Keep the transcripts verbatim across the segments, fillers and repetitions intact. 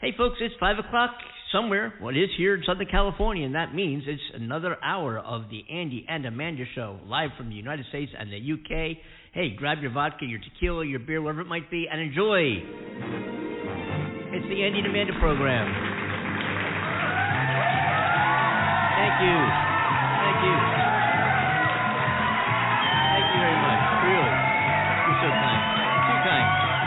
Hey, folks, it's five o'clock somewhere. Well, it is here in Southern California, and that means it's another hour of the Andy and Amanda Show, live from the United States and the U K. Hey, grab your vodka, your tequila, your beer, whatever it might be, and enjoy. It's the Andy and Amanda program. Thank you. Thank you. Thank you very much. Really. You're so kind. Too kind.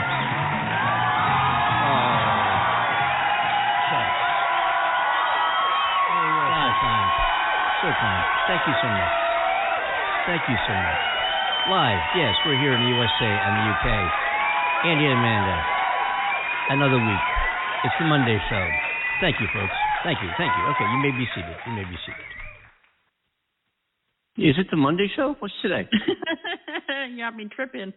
So kind. Thank you so much. Thank you so much. Live, yes, we're here in the U S A and the U K. Andy and Amanda. Another week. It's the Monday show. Thank you, folks. Thank you. Thank you. Okay, you may be seated. You may be seated. Is it the Monday show? What's today? You have me tripping.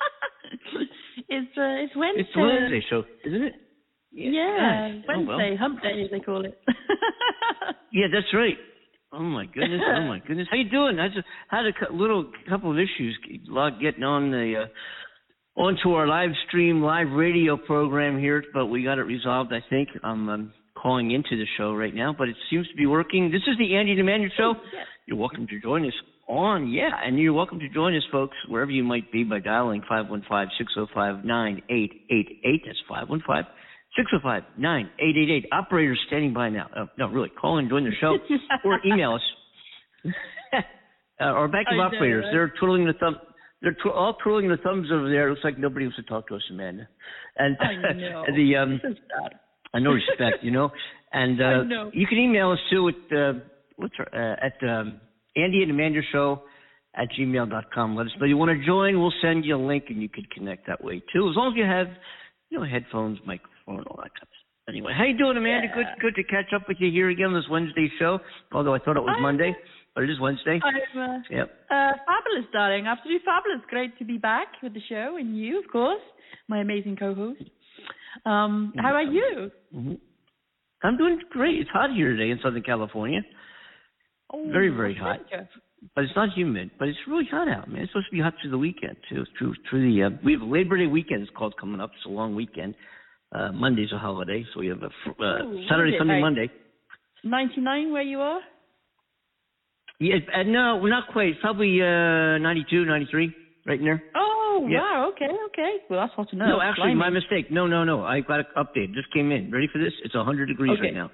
it's uh, it's Wednesday. It's the Wednesday show, isn't it? Yeah, yeah. Wednesday, oh, well. Hump Day, as they call it. Yeah, that's right. Oh my goodness! Oh my goodness! How you doing? I just had a cu- little couple of issues getting on the uh, onto our live stream, live radio program here, but we got it resolved. I think I'm um, calling into the show right now, but it seems to be working. This is the Andy and Amanda Show. Oh, yes. You're welcome to join us on, yeah, and you're welcome to join us, folks, wherever you might be by dialing five one five, six oh five, nine eight eight eight. That's five one five. six oh five, nine eight eight eight. Operators standing by now. Oh, no, really, call in, join the show, or email us. uh, our backup I operators, know, they're twiddling the thumb. They're tw- all twirling the thumbs over there. It looks like nobody wants to talk to us, Amanda. And I know. the um, this is bad. I know respect, you know. And uh, I know. you can email us too at uh, what's our, uh, at um, Andy and Amanda Show at gmail dot com. Let us know you want to join. We'll send you a link, and you can connect that way too, as long as you have, you know, headphones, microphone, all that kind of stuff. Anyway, how you doing, Amanda? Yeah. Good, good to catch up with you here again on this Wednesday show. Although I thought it was I'm, Monday, but it is Wednesday. I'm uh, Yep. uh, fabulous, darling. Absolutely fabulous. Great to be back with the show, and you, of course, my amazing co-host. Um, how are you? Mm-hmm. I'm doing great. It's hot here today in Southern California. Oh, very, very hot. you. But it's not humid. But it's really hot out, man. It's supposed to be hot through the weekend too. Through through the uh, we have Labor Day weekend. It's called coming up. It's a long weekend. Uh, Monday's a holiday, so we have a uh, Ooh, Saturday, Sunday, like Monday. ninety-nine where you are? Yeah, uh, no, we're not quite. Probably uh, ninety-two, ninety-three, right in there. Oh, yeah. Wow. Okay, okay. Well, that's hot to know. No, actually, Blimey. my mistake. No, no, no. I got an update. Just came in. Ready for this? It's one hundred degrees Okay. right now.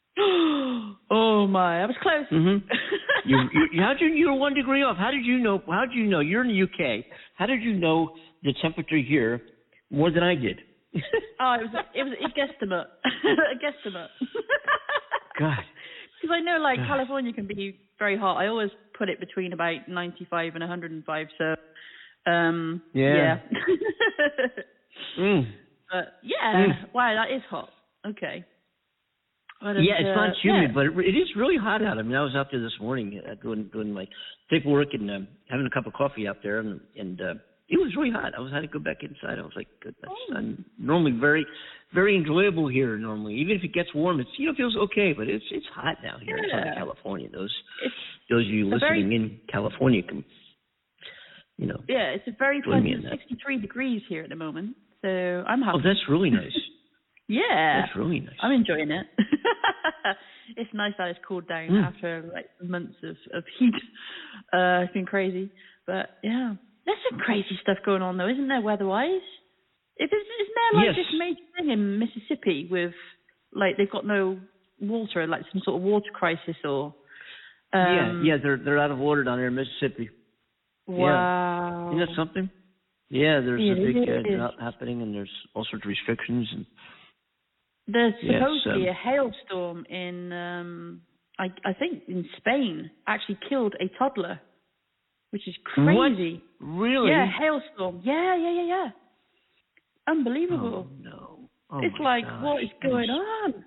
Oh my, I was close. Mm-hmm. you, you, how did you? You were one degree off. How did you know? How did you know? You're in the U K. How did you know the temperature here more than I did? Oh, it was a, it was a guesstimate. a guesstimate. God. Because I know, like, God. California can be very hot. I always put it between about ninety-five and one hundred five. So, um, yeah. yeah. mm. But yeah, Mm. wow, that is hot. Okay. But Yeah, it's uh, not humid, yeah. but it, it is really hot out. I mean, I was out there this morning uh, doing doing my paperwork and uh, having a cup of coffee out there, and and uh, it was really hot. I was had to go back inside. I was like, goodness, Oh. I'm normally very, very enjoyable here. Normally, even if it gets warm, it's you know feels okay, but it's it's hot now here in Yeah. Southern California. Those It's those of you a very- listening in California can, you know. Yeah, it's a very Join me in pleasant that. sixty-three degrees here at the moment. So I'm happy. Oh, that's really nice. Yeah. That's really nice. I'm enjoying it. It's nice that it's cooled down Mm. after like months of, of heat. Uh, it's been crazy. But yeah, there's some crazy stuff going on though, isn't there, weather-wise? If it's, isn't there like Yes. this major thing in Mississippi with like they've got no water, like some sort of water crisis or? Um, yeah, yeah, they're they're out of water down there in Mississippi. Wow. Isn't that something? Yeah, there's It a big is. uh, drought happening, and there's all sorts of restrictions. And There's Yes, supposedly um, a hailstorm in, um, I, I think, in Spain. Actually killed a toddler, which is crazy. What? Really? Yeah, hailstorm. Yeah, yeah, yeah, yeah. Unbelievable. Oh no! Oh, it's my like, gosh. what is going on?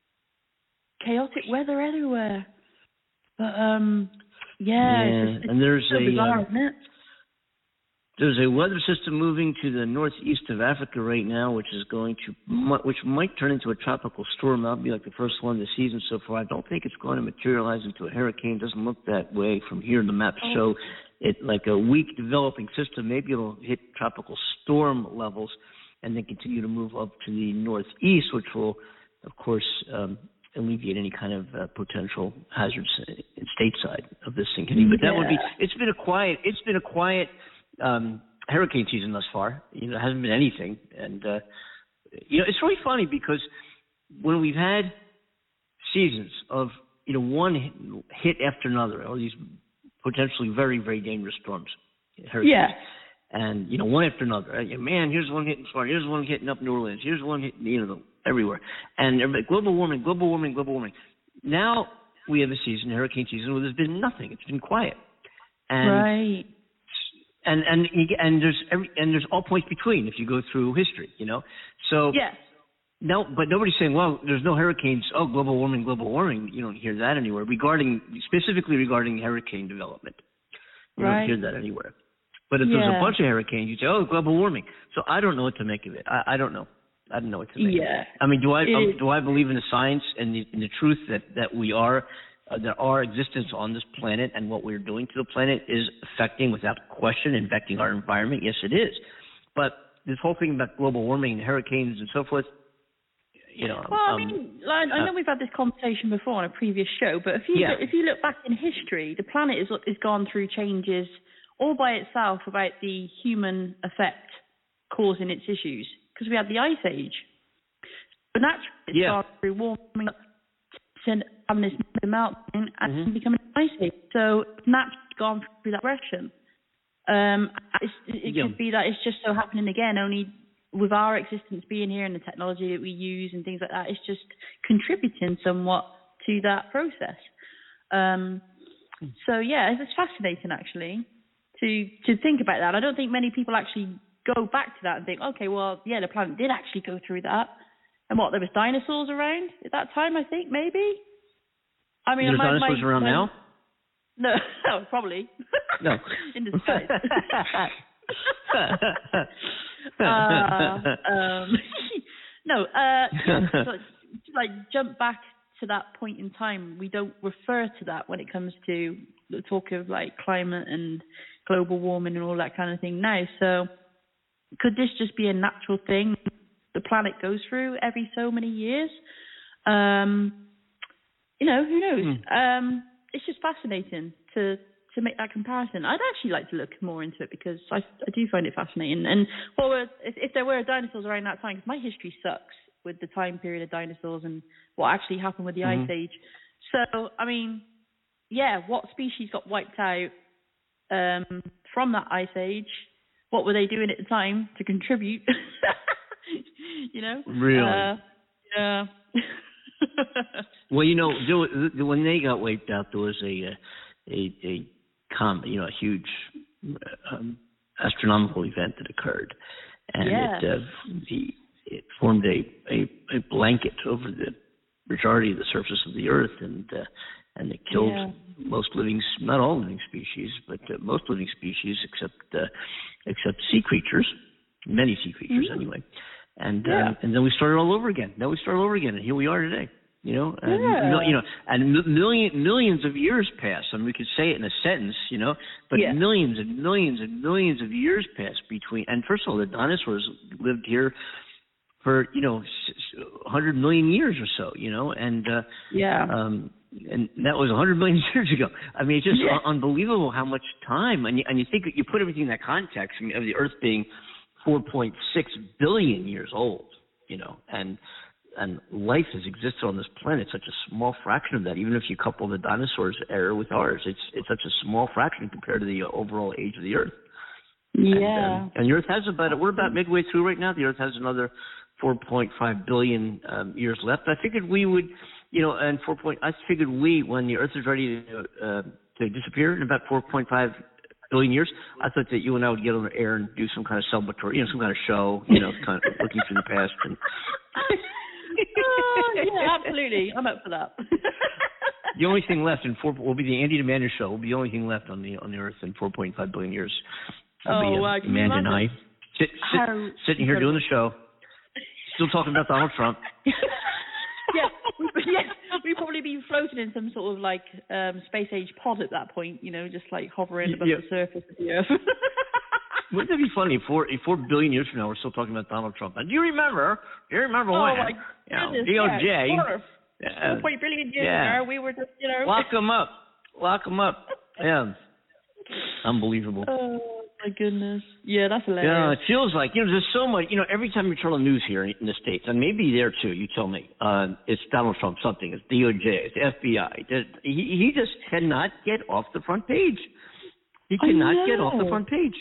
Chaotic weather everywhere. But um, yeah, Yeah, it's, just, it's and there's so a bizarre, uh, isn't it? there's a weather system moving to the northeast of Africa right now, which is going to mu- which might turn into a tropical storm. That'll be like the first one this season so far. I don't think it's going to materialize into a hurricane. It doesn't look that way from here. The maps Oh. show it like a weak developing system. Maybe it'll hit tropical storm levels and then continue to move up to the northeast, which will of course, um, alleviate any kind of uh, potential hazards stateside of this thing hitting. But that yeah. would be. It's been a quiet. It's been a quiet um, hurricane season thus far. You know, it hasn't been anything, and uh, you know, it's really funny because when we've had seasons of you know one hit after another, all these potentially very very dangerous storms, hurricanes. Yeah. And, you know, one after another. Uh, Man, here's one hitting Florida. Here's one hitting up New Orleans. Here's one hitting, you know, everywhere. And everybody, global warming, global warming, global warming. Now we have a season, hurricane season, where there's been nothing. It's been quiet. And, right. And and you get, and there's every, and there's all points between if you go through history, you know. So yes. No, but nobody's saying, well, there's no hurricanes. Oh, global warming, global warming. You don't hear that anywhere regarding specifically regarding hurricane development. You right. don't hear that anywhere. But if yeah. there's a bunch of hurricanes, you say, oh, global warming. So I don't know what to make of it. I, I don't know. I don't know what to make yeah. of it. I mean, do I it, um, do I believe in the science and the, in the truth that, that we are, uh, there are existence on this planet and what we're doing to the planet is affecting, without question, infecting our environment? Yes, it is. But this whole thing about global warming and hurricanes and so forth, you know. Well, um, I mean, like, I know uh, we've had this conversation before on a previous show, but if you yeah. look, if you look back in history, the planet is has gone through changes all by itself about the human effect causing its issues, because we had the Ice Age. But naturally, it's yeah. gone through warming up, having this meltdown, and mm-hmm. becoming an Ice Age. So it's naturally gone through that progression. Um, it's, it yeah. could be that it's just so happening again, only with our existence being here and the technology that we use and things like that, it's just contributing somewhat to that process. Um, so yeah, it's fascinating actually to to think about that. I don't think many people actually go back to that and think, okay, well, yeah, the planet did actually go through that. And what, there was dinosaurs around at that time, I think, maybe? I mean, There's my, dinosaurs my, around my, now? No, no, probably. No. In the skies. uh, um, no, uh, yeah, to, to like jump back to that point in time, we don't refer to that when it comes to the talk of like climate and global warming and all that kind of thing now. So could this just be a natural thing the planet goes through every so many years? Um, you know, who knows? Mm. Um, it's just fascinating to to make that comparison. I'd actually like to look more into it because I, I do find it fascinating. And what were, if, if there were dinosaurs around that time, because my history sucks with the time period of dinosaurs and what actually happened with the mm-hmm. Ice Age. So, I mean, yeah, what species got wiped out um, from that Ice Age? What were they doing at the time to contribute? You know? Really? Uh, yeah. Well, you know, there, when they got wiped out, there was a a, a com, you know, a huge um, astronomical event that occurred, and yeah. it uh, the it formed a, a a blanket over the majority of the surface of the Earth, and uh, and it killed yeah. most living, not all living species, but uh, most living species except uh, except sea creatures, many sea creatures mm-hmm. anyway. And yeah. um, and then we started all over again. Then we started all over again, and here we are today. You know, and yeah. you know, and million millions of years pass. I mean, we could say it in a sentence, you know, but yeah. millions and millions and millions of years pass between. And first of all, the dinosaurs lived here for you know, one hundred million years or so. You know, and uh, yeah, um, and that was one hundred million years ago. I mean, it's just yeah. unbelievable how much time. And you, and you think you put everything in that context, I mean, of the Earth being four point six billion years old, you know, and and life has existed on this planet, such a small fraction of that. Even if you couple the dinosaurs' era with ours, it's it's such a small fraction compared to the overall age of the Earth. Yeah. And, um, and the Earth has about, we're about midway through right now. The Earth has another four point five billion um, years left. I figured we would, you know, and four point, I figured we, when the Earth is ready to, uh, to disappear in about four point five billion years, I thought that you and I would get on the air and do some kind of celebratory, you know, some kind of show, you know, kind of looking through the past. And oh, yeah, absolutely. I'm up for that. The only thing left in four will be the Andy Demanda show. Will be the only thing left on the on the Earth in four point five billion years. Will oh, be, uh, wow. Amanda and I sit, sit, How sitting here doing the show, still talking about Donald Trump. yeah, we, yeah, we'd probably be floating in some sort of like um, space age pod at that point, you know, just like hovering above yeah. the surface of the Earth. Wouldn't that be funny? Four, four billion years from now, we're still talking about Donald Trump. And do you remember? Do you remember oh when? My you know, goodness, D O J. Yeah, Yeah. four point billion years yeah. ago, we were just, you know. Lock them up. Lock them up. Yeah. Unbelievable. Oh, my goodness. Yeah, that's hilarious. Yeah, it feels like, you know, there's so much, you know, every time you turn on the news here in the States, and maybe there too, you tell me, uh, it's Donald Trump something, it's D O J, it's F B I. He, he just cannot get off the front page. He cannot get off the front page.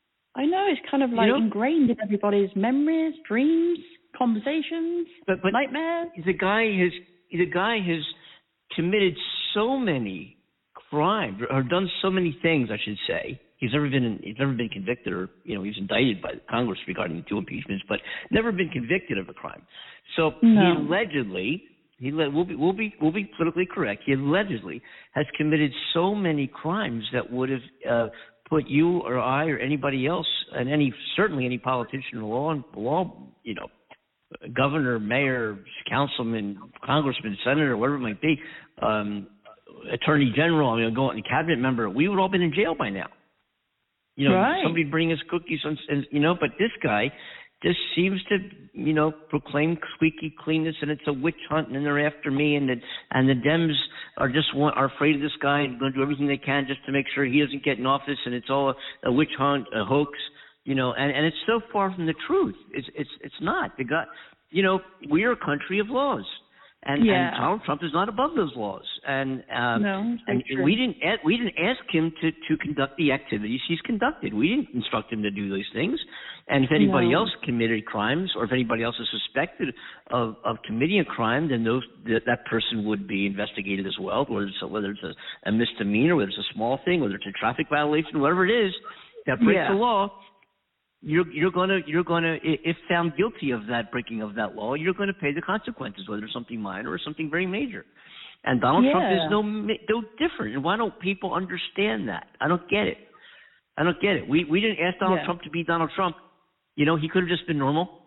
I know, it's kind of like you know? ingrained in everybody's memories, dreams, conversations, but, but nightmares. The guy has, the guy has committed so many crimes, or done so many things, I should say. He's never been in, he's never been convicted, or you know, he was indicted by Congress regarding the two impeachments, but never been convicted of a crime. So no. he allegedly, he le- we'll be we'll be we'll be politically correct. He allegedly has committed so many crimes that would have uh, put you or I or anybody else, and any certainly any politician, law law you know, governor, mayor, councilman, congressman, senator, whatever it might be, um, attorney general, I mean, go on, cabinet member, we would all been in jail by now. You know, right. somebody bring us cookies, and, and you know, but this guy just seems to, you know, proclaim squeaky cleanness, and it's a witch hunt, and they're after me, and the and the Dems are just want, are afraid of this guy and going to do everything they can just to make sure he doesn't get in office, and it's all a, a witch hunt, a hoax, you know, and, and it's so far from the truth. It's it's it's not. The guy, you know, we are a country of laws. And, yeah. and Donald Trump is not above those laws, and um, no, and true. we didn't ask, we didn't ask him to, to conduct the activities he's conducted. We didn't instruct him to do these things. And if anybody no. else committed crimes, or if anybody else is suspected of, of committing a crime, then those that, that person would be investigated as well. Whether it's a, whether it's a, a misdemeanor, whether it's a small thing, whether it's a traffic violation, whatever it is that breaks yeah. the law. You're you're gonna you're gonna if found guilty of that breaking of that law, you're going to pay the consequences, whether it's something minor or something very major. And Donald yeah. Trump is no no different. And why don't people understand that? I don't get it. I don't get it. We we didn't ask Donald yeah. Trump to be Donald Trump. You know, he could have just been normal.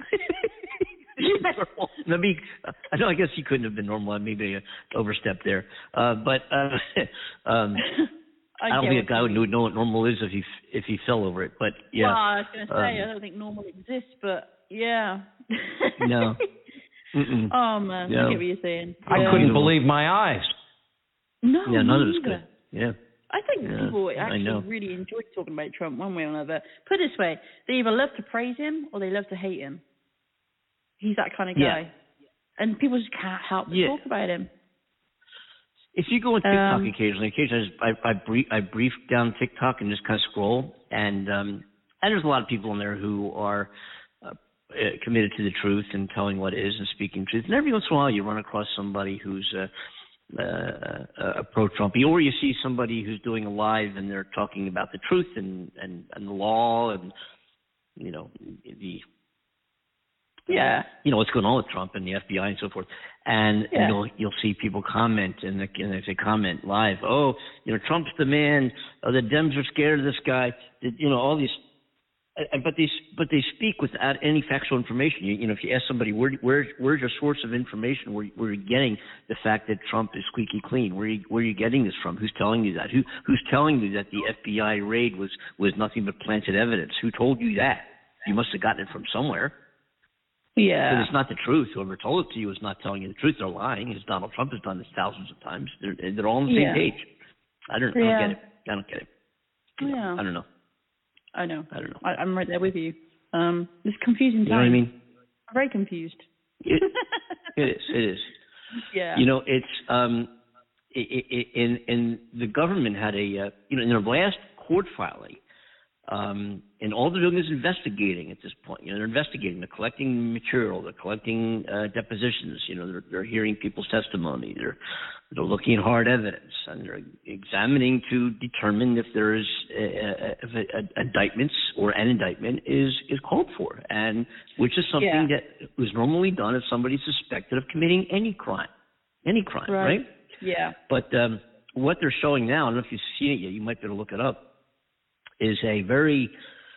Maybe I know. I guess he couldn't have been normal. Maybe I overstepped there. Uh, but uh, um, I, I don't think a guy would know what normal is if he if he fell over it. But yeah, well, I was going to say um, I don't think normal exists, but yeah. no. Mm-mm. Oh man, no. I get what you're saying. I yeah. couldn't believe my eyes. No, yeah, none of us could. Yeah. I think yeah, people actually really enjoy talking about Trump one way or another. Put it this way, they either love to praise him or they love to hate him. He's that kind of guy. Yeah. And people just can't help but yeah. talk about him. If you go on TikTok um, occasionally, occasionally I, just, I, I, brief, I brief down TikTok and just kind of scroll, and um, and there's a lot of people in there who are uh, committed to the truth and telling what is and speaking truth. And every once in a while, you run across somebody who's uh, uh, a pro-Trumpy, or you see somebody who's doing a live and they're talking about the truth and, and, and the law and you know the. Yeah, you know what's going on with Trump and the F B I and so forth, and, yeah. and you'll you'll see people comment and, the, and if they comment live, oh, you know Trump's the man, oh, the Dems are scared of this guy, you know all these, but they but they speak without any factual information. You, you know if you ask somebody where where where's your source of information, where where you're getting the fact that Trump is squeaky clean, where you, where are you getting this from? Who's telling you that? Who who's telling you that the F B I raid was was nothing but planted evidence? Who told you that? You must have gotten it from somewhere. Yeah. But it's not the truth. Whoever told it to you is not telling you the truth. They're lying, as Donald Trump has done this thousands of times. They're, they're all on the same yeah. page. I don't, I yeah. don't get it. I don't get it. Yeah. I don't know. I know. I don't know. I, I'm right there with you. Um, it's confusing time. You know what I mean? I'm very confused. It, it is. It is. Yeah. You know, it's um, it, it, in in the government had a uh, you know in their last court filing. Um, and all they're doing is investigating at this point. You know, they're investigating, they're collecting material, they're collecting uh, depositions. You know, they're, they're hearing people's testimony, they're they're looking at hard evidence, and they're examining to determine if there is a, a, a, a indictments or an indictment is is called for, and which is something yeah. that was normally done if somebody's suspected of committing any crime, any crime, right? right? Yeah. But um, what they're showing now, I don't know if you've seen it yet, you might be able to look it up, is a very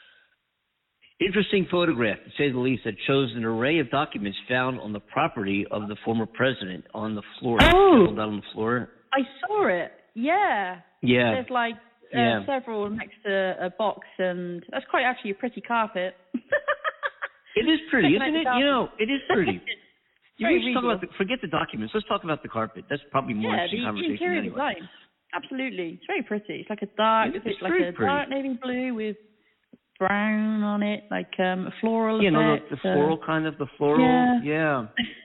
interesting photograph, to say the least, that shows an array of documents found on the property of the former president on the floor. Oh, down on the floor. I saw it. Yeah. Yeah. There's like uh, yeah. several next to a box, and that's quite actually a pretty carpet. It is pretty, isn't it? You know, it is pretty. Yeah, we should talk about the, forget the documents. Let's talk about the carpet. That's probably more yeah, interesting the, conversation. the interior anyway. design. Absolutely, it's very pretty. It's like a dark, It's, it's, it's like a pretty. dark navy blue with brown on it, like um, a floral yeah, effect. no, the, the floral uh, kind of the floral. Yeah. Yeah.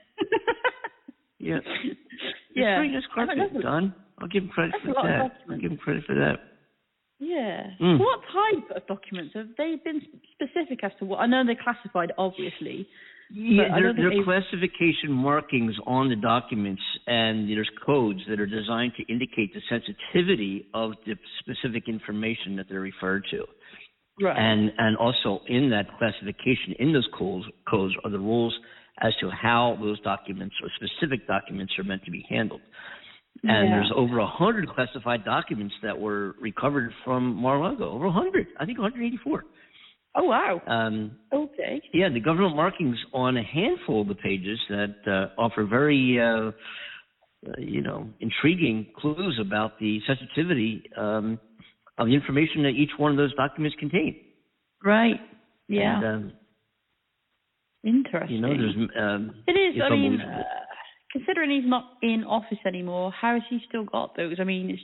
yeah. It's yeah. pretty nice carpet, I mean, Don. I'll give him credit for that. I'll give him credit for that. Yeah. Mm. What type of documents have they been specific as to what? I know they're classified, obviously. Yeah, there, there are classification markings on the documents, and there's codes that are designed to indicate the sensitivity of the specific information that they're referred to. Right. And and also in that classification, in those codes, codes are the rules as to how those documents or specific documents are meant to be handled. And yeah. there's over a hundred classified documents that were recovered from Mar-a-Lago. Over a hundred, I think one hundred eighty-four. Oh wow. Um, okay. Yeah, the government markings on a handful of the pages that uh, offer very, uh, uh, you know, intriguing clues about the sensitivity um, of the information that each one of those documents contain. Right. Yeah. And, um, Interesting. You know, there's. Um, it is. I mean, uh, considering he's not in office anymore, how has he still got those? I mean, it's,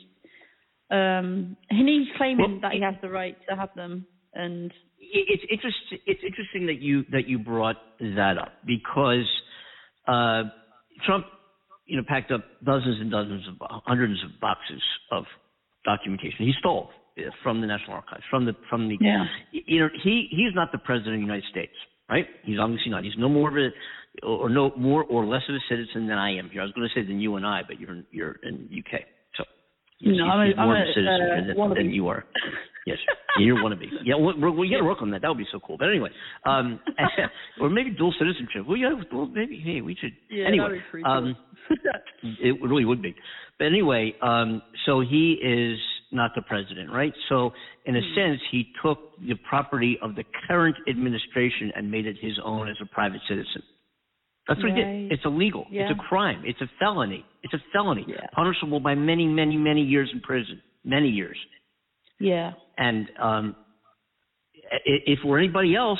um, and he's claiming well, that he has the right to have them, and. It's interesting. It's interesting that you that you brought that up because uh, Trump, you know, packed up dozens and dozens of hundreds of boxes of documentation. He stole from the National Archives, from the from the. Yeah. You know, he he's not the president of the United States, right? He's obviously not. He's no more of a or no more or less of a citizen than I am here. I was going to say than you and I, but you're you're in the U K, so he's, no, he's, I'm he's a, more I'm of a citizen uh, than, than you are. Yes, you're wannabe. Yeah, we we got to work on that. That would be so cool. But anyway, um, or maybe dual citizenship. Well, yeah, well, maybe. Hey, we should. Yeah, anyway, that would be um, it really would be. But anyway, um, so he is not the president, right? So in a hmm. sense, he took the property of the current administration and made it his own as a private citizen. That's what right. he did. It's illegal. Yeah. It's a crime. It's a felony. It's a felony, yeah. punishable by many, many, many years in prison. Many years. Yeah. And um, if it were anybody else,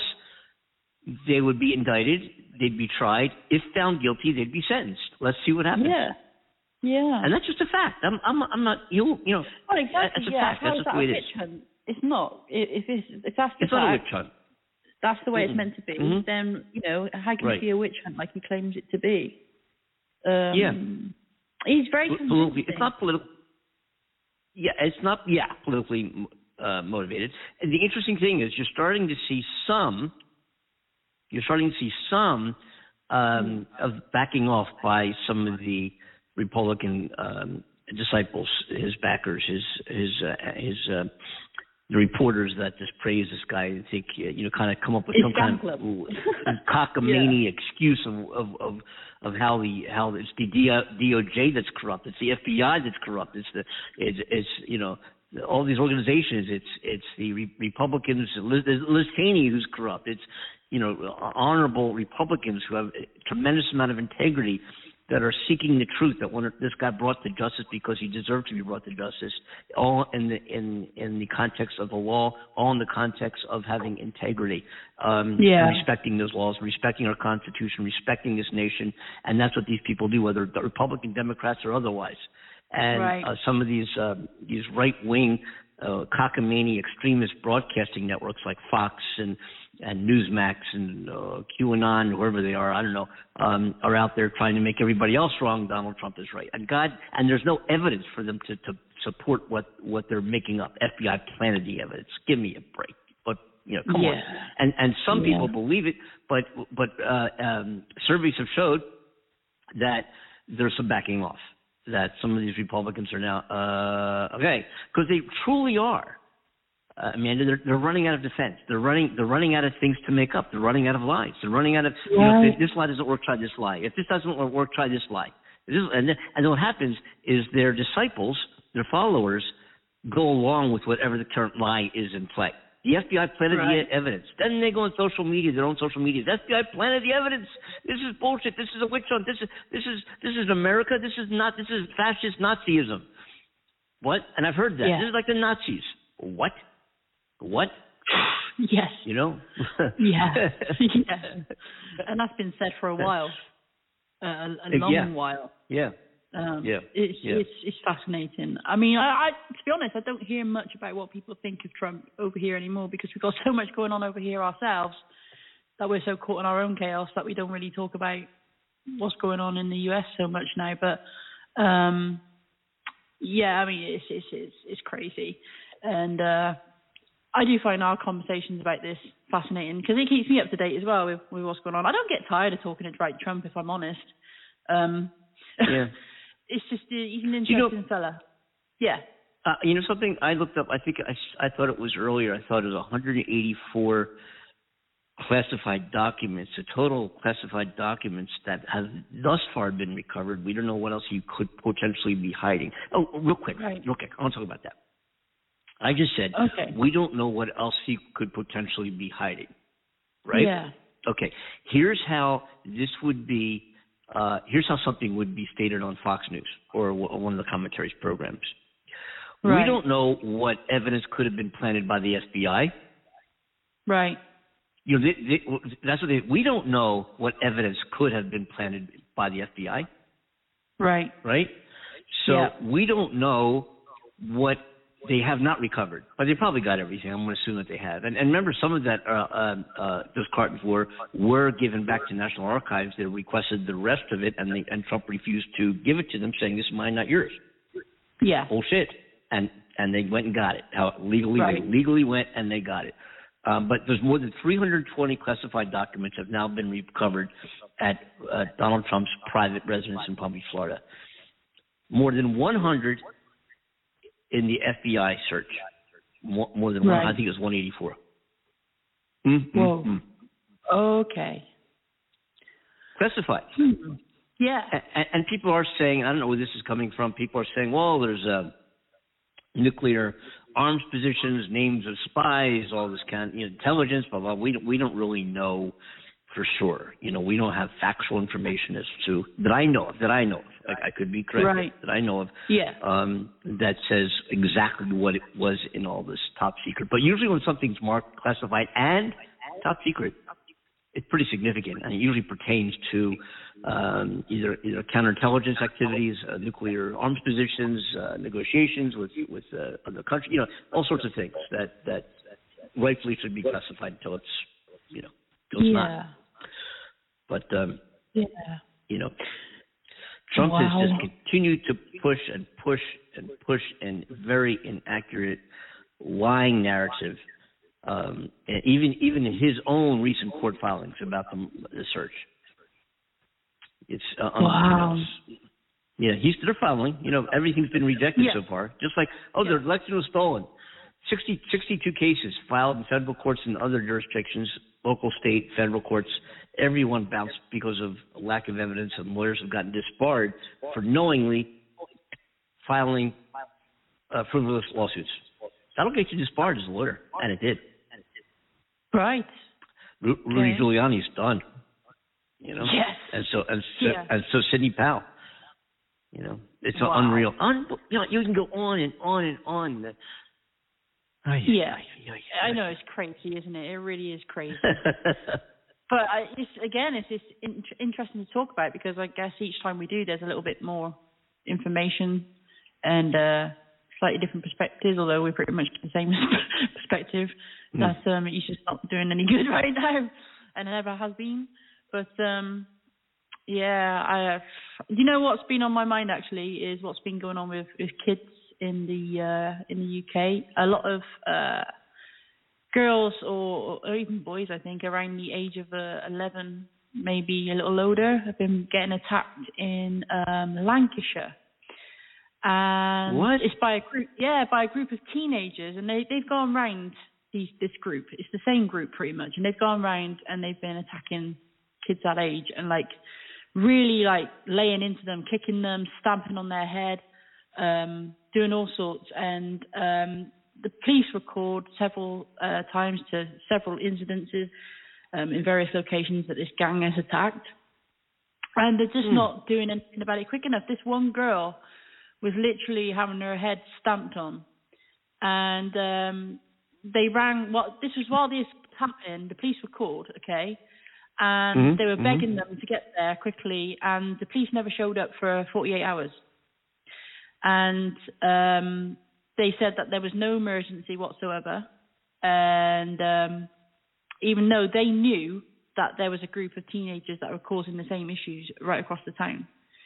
they would be indicted. They'd be tried. If found guilty, they'd be sentenced. Let's see what happens. Yeah. Yeah. And that's just a fact. I'm, I'm, I'm not. You, you know. Well, exactly. That's a yeah. fact. How that's is just that the way a it witch is. hunt? It's not. If it's if that's the it's fact, not a witch hunt. That's the way mm-hmm. it's meant to be. Mm-hmm. Then you know how can right. it be a witch hunt like he claims it to be? Um, yeah. He's very convincing. It's not political. Yeah, it's not. Yeah, politically uh, motivated. And the interesting thing is, you're starting to see some. You're starting to see some um, of backing off by some of the Republican um, disciples, his backers, his his uh, his uh, the reporters that just praise this guy and think you know kind of come up with it's some kind of cockamamie yeah. excuse of, of of of how the how it's the D O J that's corrupt, it's the F B I that's corrupt, it's the it's, it's you know all these organizations, it's it's the re- Republicans, Liz, Liz Cheney who's corrupt, it's you know honorable Republicans who have a tremendous amount of integrity that are seeking the truth, that when this guy brought to justice because he deserved to be brought to justice, all in the in in the context of the law, all in the context of having integrity, um, yeah. and respecting those laws, respecting our Constitution, respecting this nation, and that's what these people do, whether Republican, Democrats, or otherwise. And right. uh, some of these uh, these right wing uh, cockamamie extremist broadcasting networks like Fox and and Newsmax and uh, QAnon, whoever they are, I don't know, um, are out there trying to make everybody else wrong. Donald Trump is right, and God, and there's no evidence for them to, to support what, what they're making up. F B I planted the evidence. Give me a break. But you know, come yeah. on. And and some yeah. people believe it, but but uh, um, surveys have showed that there's some backing off. That some of these Republicans are now uh, okay because they truly are. Uh, Amanda, they're, they're running out of defense. They're running. They're running out of things to make up. They're running out of lies. They're running out of. Right. You know, if this lie doesn't work, try this lie. If this doesn't work, try this lie. This is, and then, and then what happens is their disciples, their followers, go along with whatever the current lie is in play. The F B I planted right. the evidence. Then they go on social media, their own social media. The F B I planted the evidence. This is bullshit. This is a witch hunt. This is this is this is America. This is not. This is fascist Nazism. What? And I've heard that. Yeah. This is like the Nazis. What? What? Yes. You know? yeah. yeah. And that's been said for a while. a, a long yeah. while. Yeah. Um, yeah. It's, yeah. it's it's fascinating. I mean, I, I to be honest, I don't hear much about what people think of Trump over here anymore because we've got so much going on over here ourselves that we're so caught in our own chaos that we don't really talk about what's going on in the U S so much now. But um, yeah, I mean, it's it's it's, it's crazy, and uh, I do find our conversations about this fascinating because it keeps me up to date as well with, with what's going on. I don't get tired of talking to Dwight Trump, if I'm honest. Um, yeah. It's just, uh, he's an interesting you know, fella. Yeah. Uh, you know something? I looked up, I think I, I thought it was earlier, I thought it was one hundred eighty-four classified documents, the total classified documents that have thus far been recovered. We don't know what else you could potentially be hiding. Oh, real quick, right. real quick, I want to talk about that. I just said, okay. we don't know what else he could potentially be hiding, right? Yeah. Okay, here's how this would be, uh, here's how something would be stated on Fox News or one of the commentaries programs. Right. We don't know what evidence could have been planted by the F B I. Right. You know, they, they, that's what they, we don't know what evidence could have been planted by the F B I. Right. Right? So yeah. we don't know what they have not recovered, but they probably got everything. I'm going to assume that they have. And, and remember, some of that, uh, uh, uh, those cartons were were given back to National Archives. They requested the rest of it, and, they, and Trump refused to give it to them, saying, "This is mine, not yours." Yeah. Bullshit. And and they went and got it. How legally right. they legally went and they got it. Um, but there's more than three hundred twenty classified documents have now been recovered at uh, Donald Trump's private residence in Palm Beach, Florida. More than one hundred in the F B I search. More, more than right. one. I think it was one eighty-four. Mm-hmm. Whoa. Okay. Classified. Hmm. Yeah. And, and people are saying, I don't know where this is coming from. People are saying, well, there's a nuclear arms positions, names of spies, all this kind of, you know, intelligence, blah, blah. We don't, we don't really know for sure. You know, we don't have factual information as to, that I know of, that I know of. Like, I could be correct, right. that I know of, yeah. um, that says exactly what it was in all this top secret. But usually when something's marked classified and top secret, it's pretty significant, and it usually pertains to um, either either counterintelligence activities, uh, nuclear arms positions, uh, negotiations with with uh, other countries, you know, all sorts of things that that rightfully should be classified until it's, you know, until it's yeah. not. But um, yeah. you know, Trump wow. has just continued to push and push and push in very inaccurate, lying narrative. Um, and even even in his own recent court filings about the, the search, it's uh, wow. you know, yeah, he's they're filing. You know, everything's been rejected yeah. so far. Just like, oh, yeah. the election was stolen. sixty, sixty-two cases filed in federal courts and other jurisdictions, local, state, federal courts. Everyone bounced because of lack of evidence, and lawyers have gotten disbarred for knowingly filing uh, frivolous lawsuits. That'll get you disbarred as a lawyer, and it did. Right. Ru- okay. Rudy Giuliani's done. You know. Yes. And so and so, yeah. and so Sidney Powell. You know, it's wow. unreal. Un- you know, you can go on and on and on. Oh, yeah. I know, it's crazy, isn't it? It really is crazy. But I, it's, again, it's just in, interesting to talk about because I guess each time we do, there's a little bit more information and uh, slightly different perspectives, although we're pretty much the same perspective. Mm. That um, it's just not doing any good right now, and it never has been. But um, yeah, I, uh, you know what's been on my mind actually is what's been going on with, with kids in the uh, in the U K. A lot of uh, girls or, or even boys, I think, around the age of uh, eleven, maybe a little older, have been getting attacked in um, Lancashire. And what? It's by a group, yeah, by a group of teenagers, and they they've gone round these this group. It's the same group pretty much, and they've gone round and they've been attacking kids that age and like really like laying into them, kicking them, stamping on their head, um, doing all sorts. And um, the police were called several uh, times to several incidences um, in various locations that this gang has attacked, and they're just mm. not doing anything about it quick enough. This one girl was literally having her head stamped on, and um, they rang. What well, this was while this happened. The police were called, okay, and Mm-hmm. they were Mm-hmm. begging them to get there quickly, and the police never showed up for forty-eight hours. And um, they said that there was no emergency whatsoever, and um, even though they knew that there was a group of teenagers that were causing the same issues right across the town.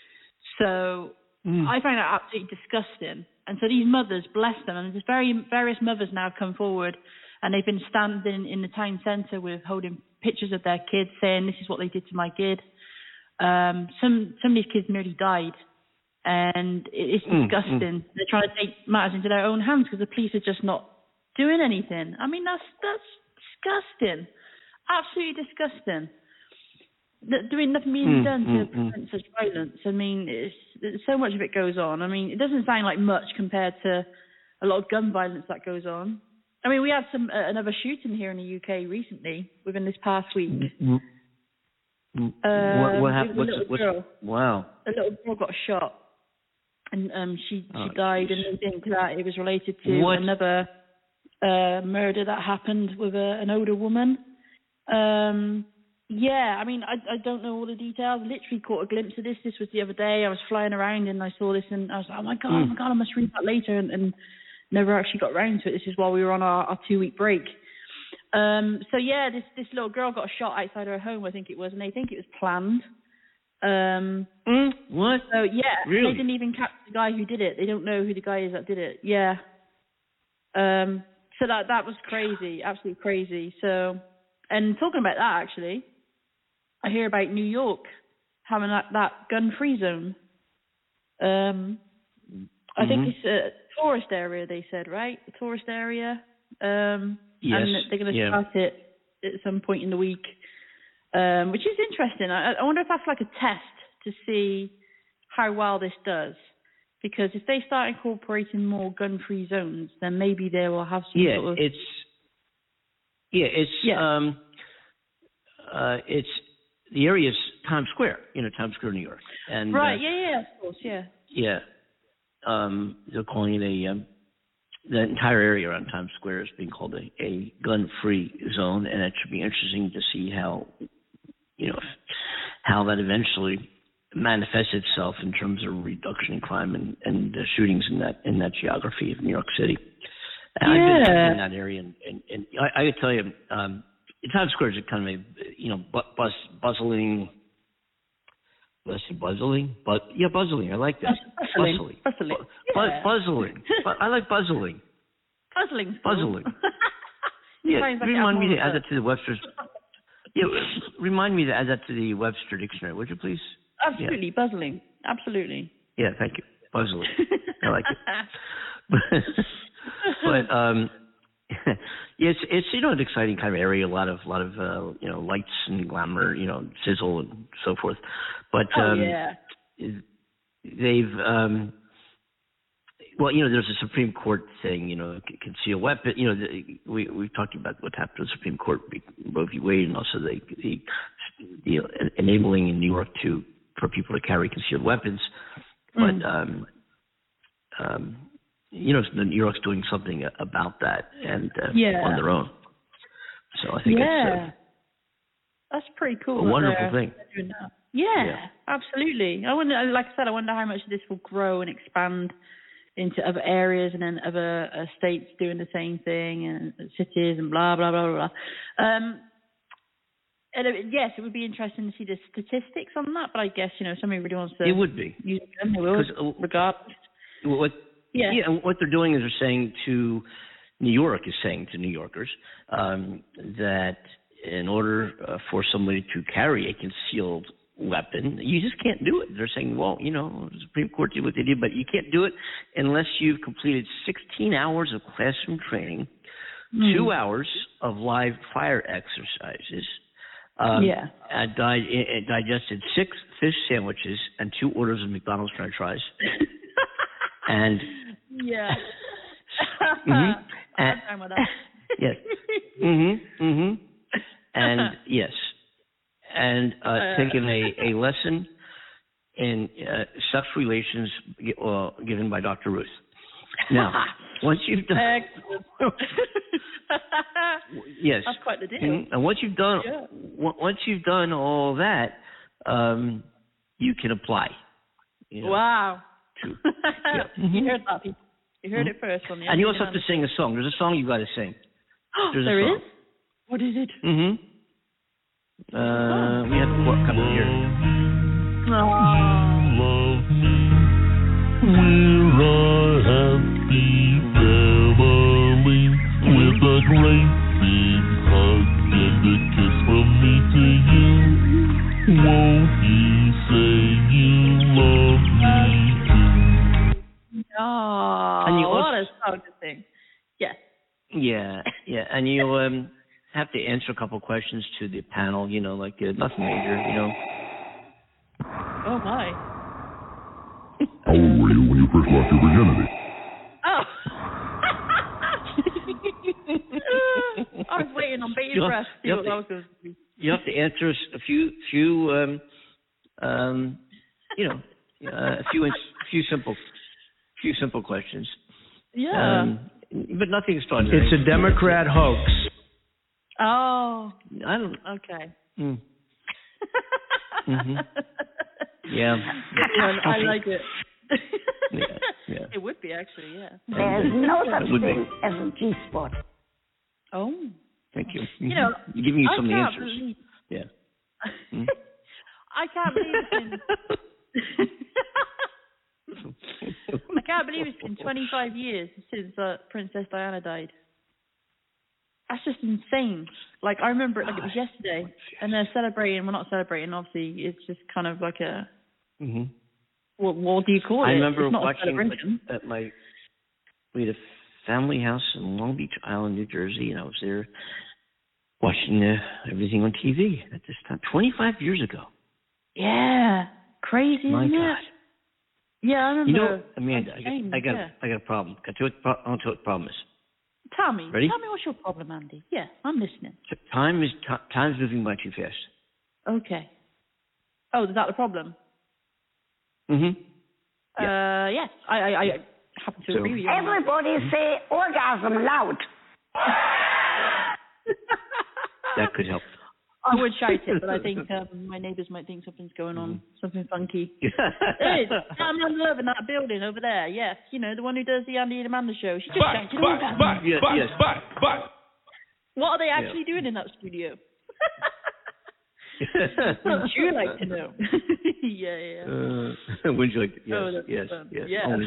So mm. I find that absolutely disgusting. And so these mothers, bless them, and there's very various mothers now have come forward, and they've been standing in the town centre with holding pictures of their kids, saying this is what they did to my kid. Um, some some of these kids nearly died, and it's disgusting. Mm, mm. They're trying to take matters into their own hands because the police are just not doing anything. I mean, that's that's disgusting, absolutely disgusting. Doing nothing being mm, done to mm, prevent mm. such violence. I mean, it's, it's, so much of it goes on. I mean, it doesn't sound like much compared to a lot of gun violence that goes on. I mean, we had some uh, another shooting here in the U K recently, within this past week. Mm, mm, uh, what, what happened? What's, what's, girl, wow. A little girl got shot, and um, she oh, she died, geez. and they think that it was related to what? another uh, murder that happened with a, an older woman. Um, Yeah, I mean, I I don't know all the details. I literally caught a glimpse of this. This was the other day. I was flying around and I saw this and I was like, oh my God, mm. oh my God, I must read that later, and, and never actually got around to it. This is while we were on our, our two-week break. Um, so yeah, this, this little girl got shot outside her home, I think it was, and they think it was planned. Um, mm. What? So yeah, really? They didn't even catch the guy who did it. They don't know who the guy is that did it. Yeah. Um, so that, that was crazy, absolutely crazy. So, and talking about that actually, I hear about New York having that, that gun-free zone. Um, I mm-hmm. think it's a tourist area, they said, right? A tourist area. Um, yes. And they're going to yeah. start it at some point in the week, um, which is interesting. I, I wonder if that's like a test to see how well this does. Because if they start incorporating more gun-free zones, then maybe they will have some yeah, sort of... It's, yeah, it's... Yeah, um, uh, it's... The area is Times Square, you know, Times Square, New York. And, right, uh, yeah, yeah, of course, yeah. Yeah. Um, they're calling it a, um, the entire area around Times Square is being called a, a gun-free zone, and it should be interesting to see how, you know, how that eventually manifests itself in terms of reduction in crime and, and uh, shootings in that in that geography of New York City. And yeah. I've been in that area, and, and, and I, I could tell you, um, Times Square is kind of a, you know, buzz, bustling, let's say bustling, but yeah, bustling. I like that. Bustling. Bustling. Bustling. Bu- yeah. Buzzling. I like buzzling. Buzzling. Buzzling. Yeah, like remind me to add that to the Webster's. Yeah, remind me to add that to the Webster Dictionary, would you please? Absolutely, yeah. Buzzling. Absolutely. Yeah, thank you. Buzzling. I like it. But um. Yeah, it's it's you know an exciting kind of area, a lot of lot of uh, you know lights and glamour, you know sizzle and so forth. But oh, um, yeah. they've um, well, you know, there's a Supreme Court thing, you know, concealed weapon. You know, the, we we talked about what happened to the Supreme Court, Roe v. Wade, and also the the, the enabling in New York to for people to carry concealed weapons. Mm. But um, um, you know, New York's doing something about that, and uh, yeah. on their own. So I think yeah. it's uh, that's pretty cool. A wonderful thing. Yeah, yeah, absolutely. I wonder, like I said, I wonder how much this will grow and expand into other areas, and then other uh, states doing the same thing, and cities, and blah blah blah blah. Um, and it, yes, it would be interesting to see the statistics on that. But I guess you know, if somebody really wants to. It would be. Use them, they will, regardless. What? Yeah. yeah, and what they're doing is they're saying to New York is saying to New Yorkers um, that in order uh, for somebody to carry a concealed weapon, you just can't do it. They're saying, well, you know, the Supreme Court did what they did, but you can't do it unless you've completed sixteen hours of classroom training, mm. two hours of live fire exercises, um, yeah, uh, di- uh, digested six fish sandwiches and two orders of McDonald's French fries. And yeah, mm-hmm. and, I'm with that. Yes, mm-hmm, mm-hmm, and yes, and uh, uh, taking a, a lesson in uh, sex relations uh, given by Doctor Ruth. Now, once you've done, Excellent. yes, That's quite the deal. Mm-hmm. And once you've done, Yeah. w- once you've done all that, um, you can apply. You know, Wow. To, yeah. mm-hmm. You heard that, people. You heard mm-hmm. it first on the. And you also have to sing a song. There's a song you got to sing. There's there a song. is? What is it? Mm-hmm. Uh, we have a couple here. Oh. Love me. We're a happy family with a great big hug and a kiss from me to you. Won't you say you love me too? Oh, And you also, what a song to sing. Yes. Yeah, yeah, and you um have to answer a couple questions to the panel. You know, like uh, nothing major. You know. Oh my. How old were you when you first lost your virginity? Oh. I was waiting on bated breath to see what that was going to be. You have to answer a few, few, um, um, you know, uh, a few, a few simple, few simple questions. Yeah. Um, but nothing extraordinary. It's a Democrat hoax. Oh. I don't. Okay. Mm. Mm-hmm. Yeah. I like it. Yeah, yeah. It would be actually, yeah. There's no such thing as a G-spot. Oh. Thank you. You know, You're giving you I some of the can't answers. believe, Yeah. Mm. I can't believe it's been I can't believe it's been twenty-five years since uh, Princess Diana died. That's just insane. Like, I remember it like it was yesterday, and they're celebrating. We're not celebrating, obviously. It's just kind of like a. Mm-hmm. What, what do you call it? I remember it's not watching at, at my. We had a family house in Long Beach Island, New Jersey, and I was there watching uh, everything on T V at this time, twenty-five years ago. Yeah, crazy. My isn't God. It? Yeah, I remember. You know, Amanda, I got, James, I got, yeah. I got a problem. I tell you what, I'll tell you what the problem is. Tell me. Ready? Tell me what's your problem, Andy. Yeah, I'm listening. Time is t- time's moving by too fast. Okay. Oh, is that the problem? Mm-hmm. Yeah. Uh, yes, I, I, I happen to So- agree with you. on that. Everybody say orgasm loud. That could help. I would shout it, but I think um, my neighbours might think something's going on, Mm-hmm. something funky. Hey, I'm in love in that building over there. Yes, you know, the one who does the Andy and Amanda show. She just But, shouted but, orgasm. but, Yes, but, yes. but, but. What are they actually Yeah. doing in that studio? Would you like to know? yeah, yeah. Uh, would you like to? Yes, Oh, that's yes, fun. yes. Yeah. Only.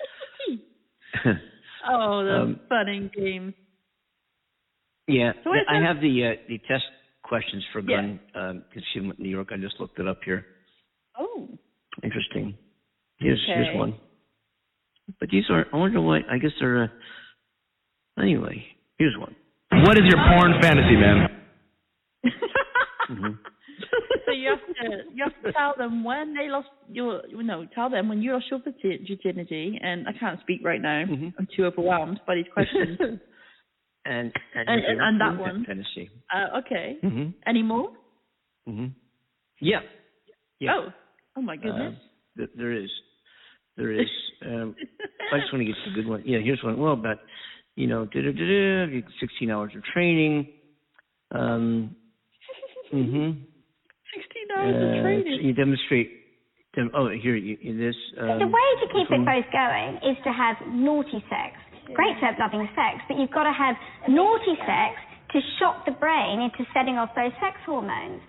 Oh, the Um, fun and games. Yeah, So wait, I then- have the uh, the test questions for Yeah. Gun um, Concealment New York. I just looked it up here. Oh. Interesting. Here's Okay. here's one. But these are. I wonder why. I guess they're. Uh, anyway, here's one. What is your porn fantasy, man? Mm-hmm. So you have to you have to tell them when they lost your no tell them when you lost your virgi- virginity, and I can't speak right now. Mhm. I'm too overwhelmed by these questions. and and, And- here's and- the and that other one. Tennessee. uh, okay. Mm-hmm. Any more? Mm-hmm. Yeah. Yeah. Oh. Oh my goodness. Uh, th- there is. There is. Um, I just want to get to a good one. Yeah, here's one. Well, about, you know, da-da-da-da, sixteen hours of training. Um, mm-hmm. Sixteen hours of Uh, training. you demonstrate. Dem- oh, here, you, you- this. Um, The way to keep from- it both going is to have naughty sex. Great to have loving sex, but you've got to have naughty sex to shock the brain into setting off those sex hormones.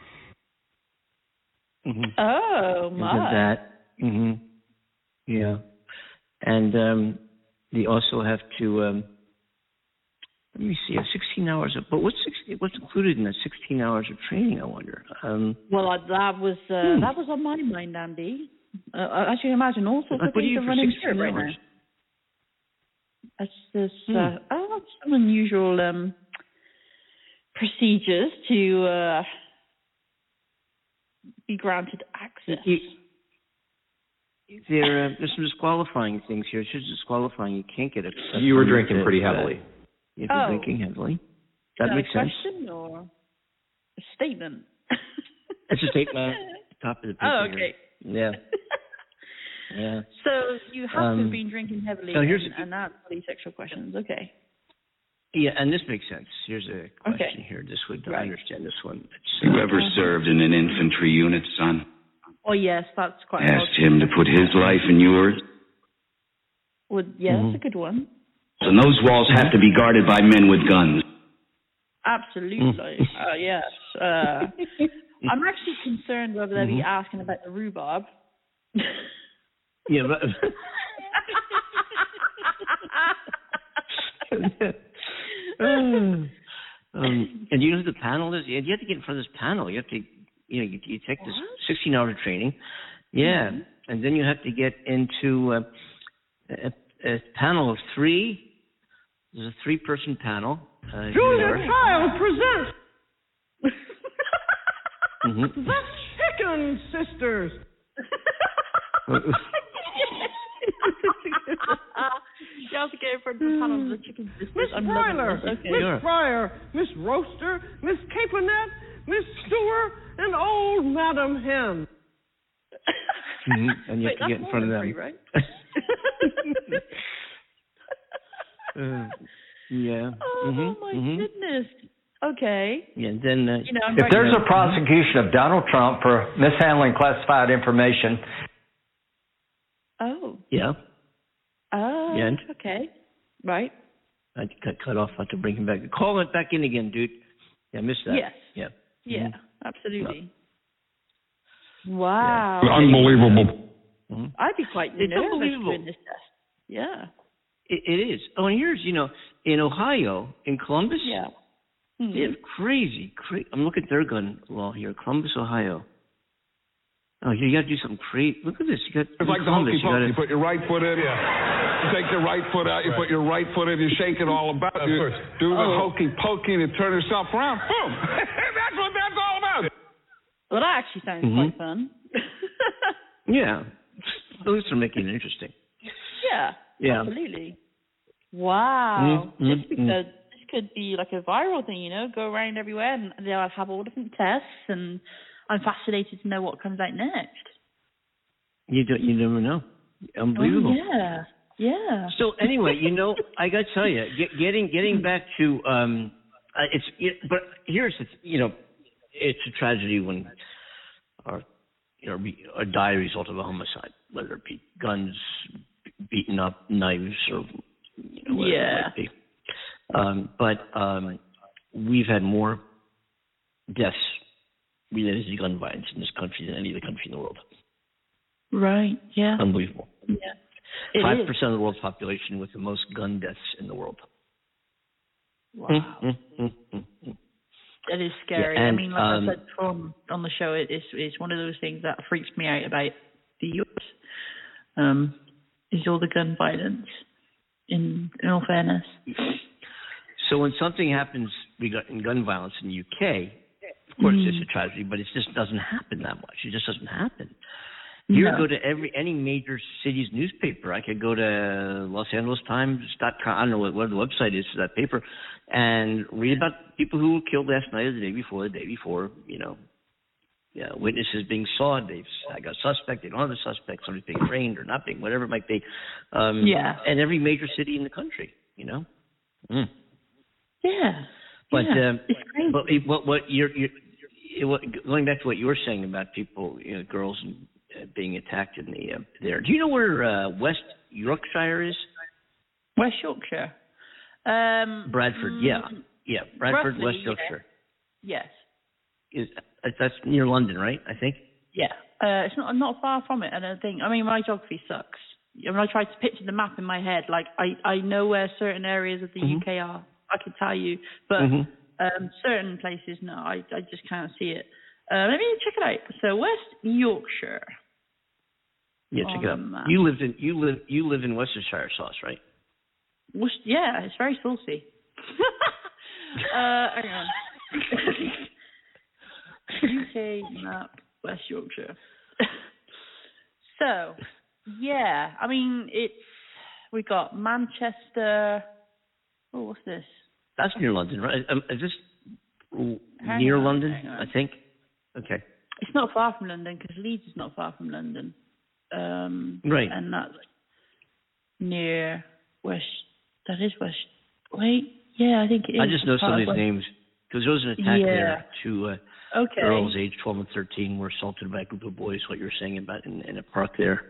Mhm. Oh And my. did that. Hmm. Yeah, and um, they also have to. Um, let me see, uh, sixteen hours of. But what's sixteen, what's included in that sixteen hours of training? I wonder. Um, Well, uh, that was uh, Hmm. that was on my mind, Andy. Uh, I can imagine all sorts like, of what do things you are for running sixteen through right hours? now. That's this Hmm. uh, oh, some unusual um, procedures to uh, be granted access. You, there, uh, there's some disqualifying things here. It's just disqualifying. You can't get it. You were drinking pretty uh, heavily. If you're Oh. drinking heavily, Is that that makes a sense. question or a statement? It's a statement. Top of the paper. Oh, here. okay. Yeah. Yeah. So you have Um, to have been drinking heavily so here's and, and that's all these sexual questions. Okay. Yeah, and this makes sense. Here's a question Okay. here. This would I Right. understand this one. It's, You uh, ever served in an infantry unit, son? Oh yes, that's quite. Asked him to put his life in yours? Well, yeah, Mhm. that's a good one. And those walls have to be guarded by men with guns. Absolutely. Uh, yes. Uh, I'm actually concerned whether they'll be asking about the rhubarb. yeah, but um, and you know who the panel is? You have to get in front of this panel. You have to, you know, you, you take this sixteen hour training. Yeah, mm-hmm. And then you have to get into uh, a, a panel of three. There's a three person panel. Uh, Julia Child presents mm-hmm. the Chicken Sisters. You have to get in front of the panel of the Chicken Sisters. Miss Bryler, okay. Miss Sure. Fryer, Miss Roaster, Miss Caponette, Miss Stewart, and old Madam Hen. Mm-hmm. And you Wait, have to get in front of them. Three, right? uh, yeah. Oh mm-hmm. my mm-hmm. goodness. Okay. Yeah. Then uh, you know, I'm if right there's now. a prosecution of Donald Trump for mishandling classified information. Oh. Yeah. Oh. Yeah. Okay. Right. I got cut off. I had to bring him back. Call it back in again, dude. Yeah, I missed that. Yes. Yeah. Yeah. Mm-hmm. Absolutely. Wow. Yeah. Unbelievable. Mm-hmm. I'd be quite It's nervous unbelievable. doing this test. Yeah. It, it is. Oh, and here's, you know, in Ohio, in Columbus, Yeah. Mm-hmm. they have crazy, crazy. I'm looking at their gun law here, Columbus, Ohio. Oh, you got to do something crazy. Look at this. You got It's like the Columbus. hokey You, pokey. gotta, You put your right foot in. Yeah. You take your right foot out. You Right. put your right foot in. You shake it all about. Of you course. do the Oh. hokey pokey and turn yourself around. Boom. That's what that's all about. Well, that actually sounds Mhm. quite fun. yeah. Those are making it interesting. Yeah. Yeah. Absolutely. Wow. Mm-hmm. Just because this could be like a viral thing, you know, go around everywhere and they'll have all different tests, and I'm fascinated to know what comes out next. You don't. You never know. Unbelievable. Oh, yeah. Yeah. So anyway, you know, I got to tell you, get, getting getting back to um, uh, it's. It, but here's the, you know, it's a tragedy when our you know we, a die result of a homicide, whether it be guns, beaten up, knives, or you know, whatever Yeah. it might be. Um, but um, we've had more deaths related to gun violence in this country than any other country in the world. Right. Yeah. Unbelievable. Yeah. It Five is. percent of the world's population with the most gun deaths in the world. Wow. Mm, mm, mm, mm. That is scary. Yeah, and, I mean, like um, I said from on the show, it is it's one of those things that freaks me out about the U S. Um, is all the gun violence. In, in all fairness. So when something happens in gun violence in the U K, of course Mm. it's a tragedy, but it just doesn't happen that much. It just doesn't happen. You No. go to every any major city's newspaper. I could go to Los Angeles Times dot com. I don't know what, what the website is for that paper, and read about people who were killed last night or the day before, the day before. You know, yeah, witnesses being sawed. They've I got a suspect. They don't have a suspect. Somebody's being trained or not being, whatever it might be. Um, Yeah. And every major city in the country. You know. Mm. Yeah. But yeah. um, It's crazy. but it- what what you're, you're it, what, going back to what you were saying about people, you know, girls and, uh, being attacked in the uh, there. Do you know where uh, West Yorkshire is? West Yorkshire. Um, Bradford. mm, Yeah, yeah. Bradford, roughly, West yeah. Yorkshire. Yes. Is that's near London, right? I think. Yeah. Uh, it's not not far from it. I don't think. I mean, my geography sucks. When I try to picture the map in my head, like I, I know where certain areas of the Mm-hmm. U K are. I can tell you, but Mhm. um, certain places, no, I, I just can't see it. Uh, let me check it out. So West Yorkshire. Yeah, check On it the out. map. You lived in you live you live in Worcestershire sauce, right? West, yeah, it's very saucy. uh, hang on. U K map, West Yorkshire. So, yeah, I mean, it's, we got Manchester. Oh, what's this? That's near London, right? Um, is this Hang near on, London? hang on. I think. Okay. It's not far from London because Leeds is not far from London. Um, right. And that's near West. That is West. Wait, yeah, I think it is. I just know some of these West. names because there was an attack Yeah. there. Two uh, okay. girls aged twelve and thirteen were assaulted by a group of boys. What you're saying about in, in a park there?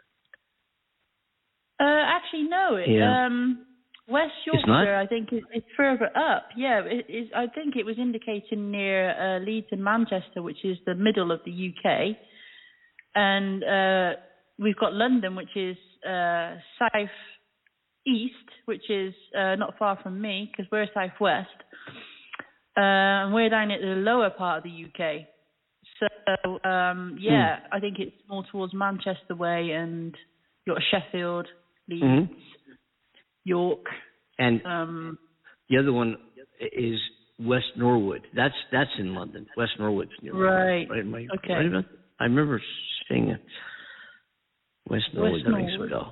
Uh, actually, no. It, Yeah. Um, West It's not? Yorkshire, I think, is, is further up. Yeah, it is. I think it was indicating near uh, Leeds and Manchester, which is the middle of the U K, and uh, we've got London, which is uh, south east, which is uh, not far from me because we're southwest, uh, and we're down at the lower part of the U K. So um, yeah, hmm. I think it's more towards Manchester way, and you've got Sheffield, Leeds, mm-hmm. York, and um, the other one is West Norwood. That's that's in London. West Norwood's near right. London. Right. Okay. Right about, I remember seeing it. West Norwood. West that Norwood. rings a bell.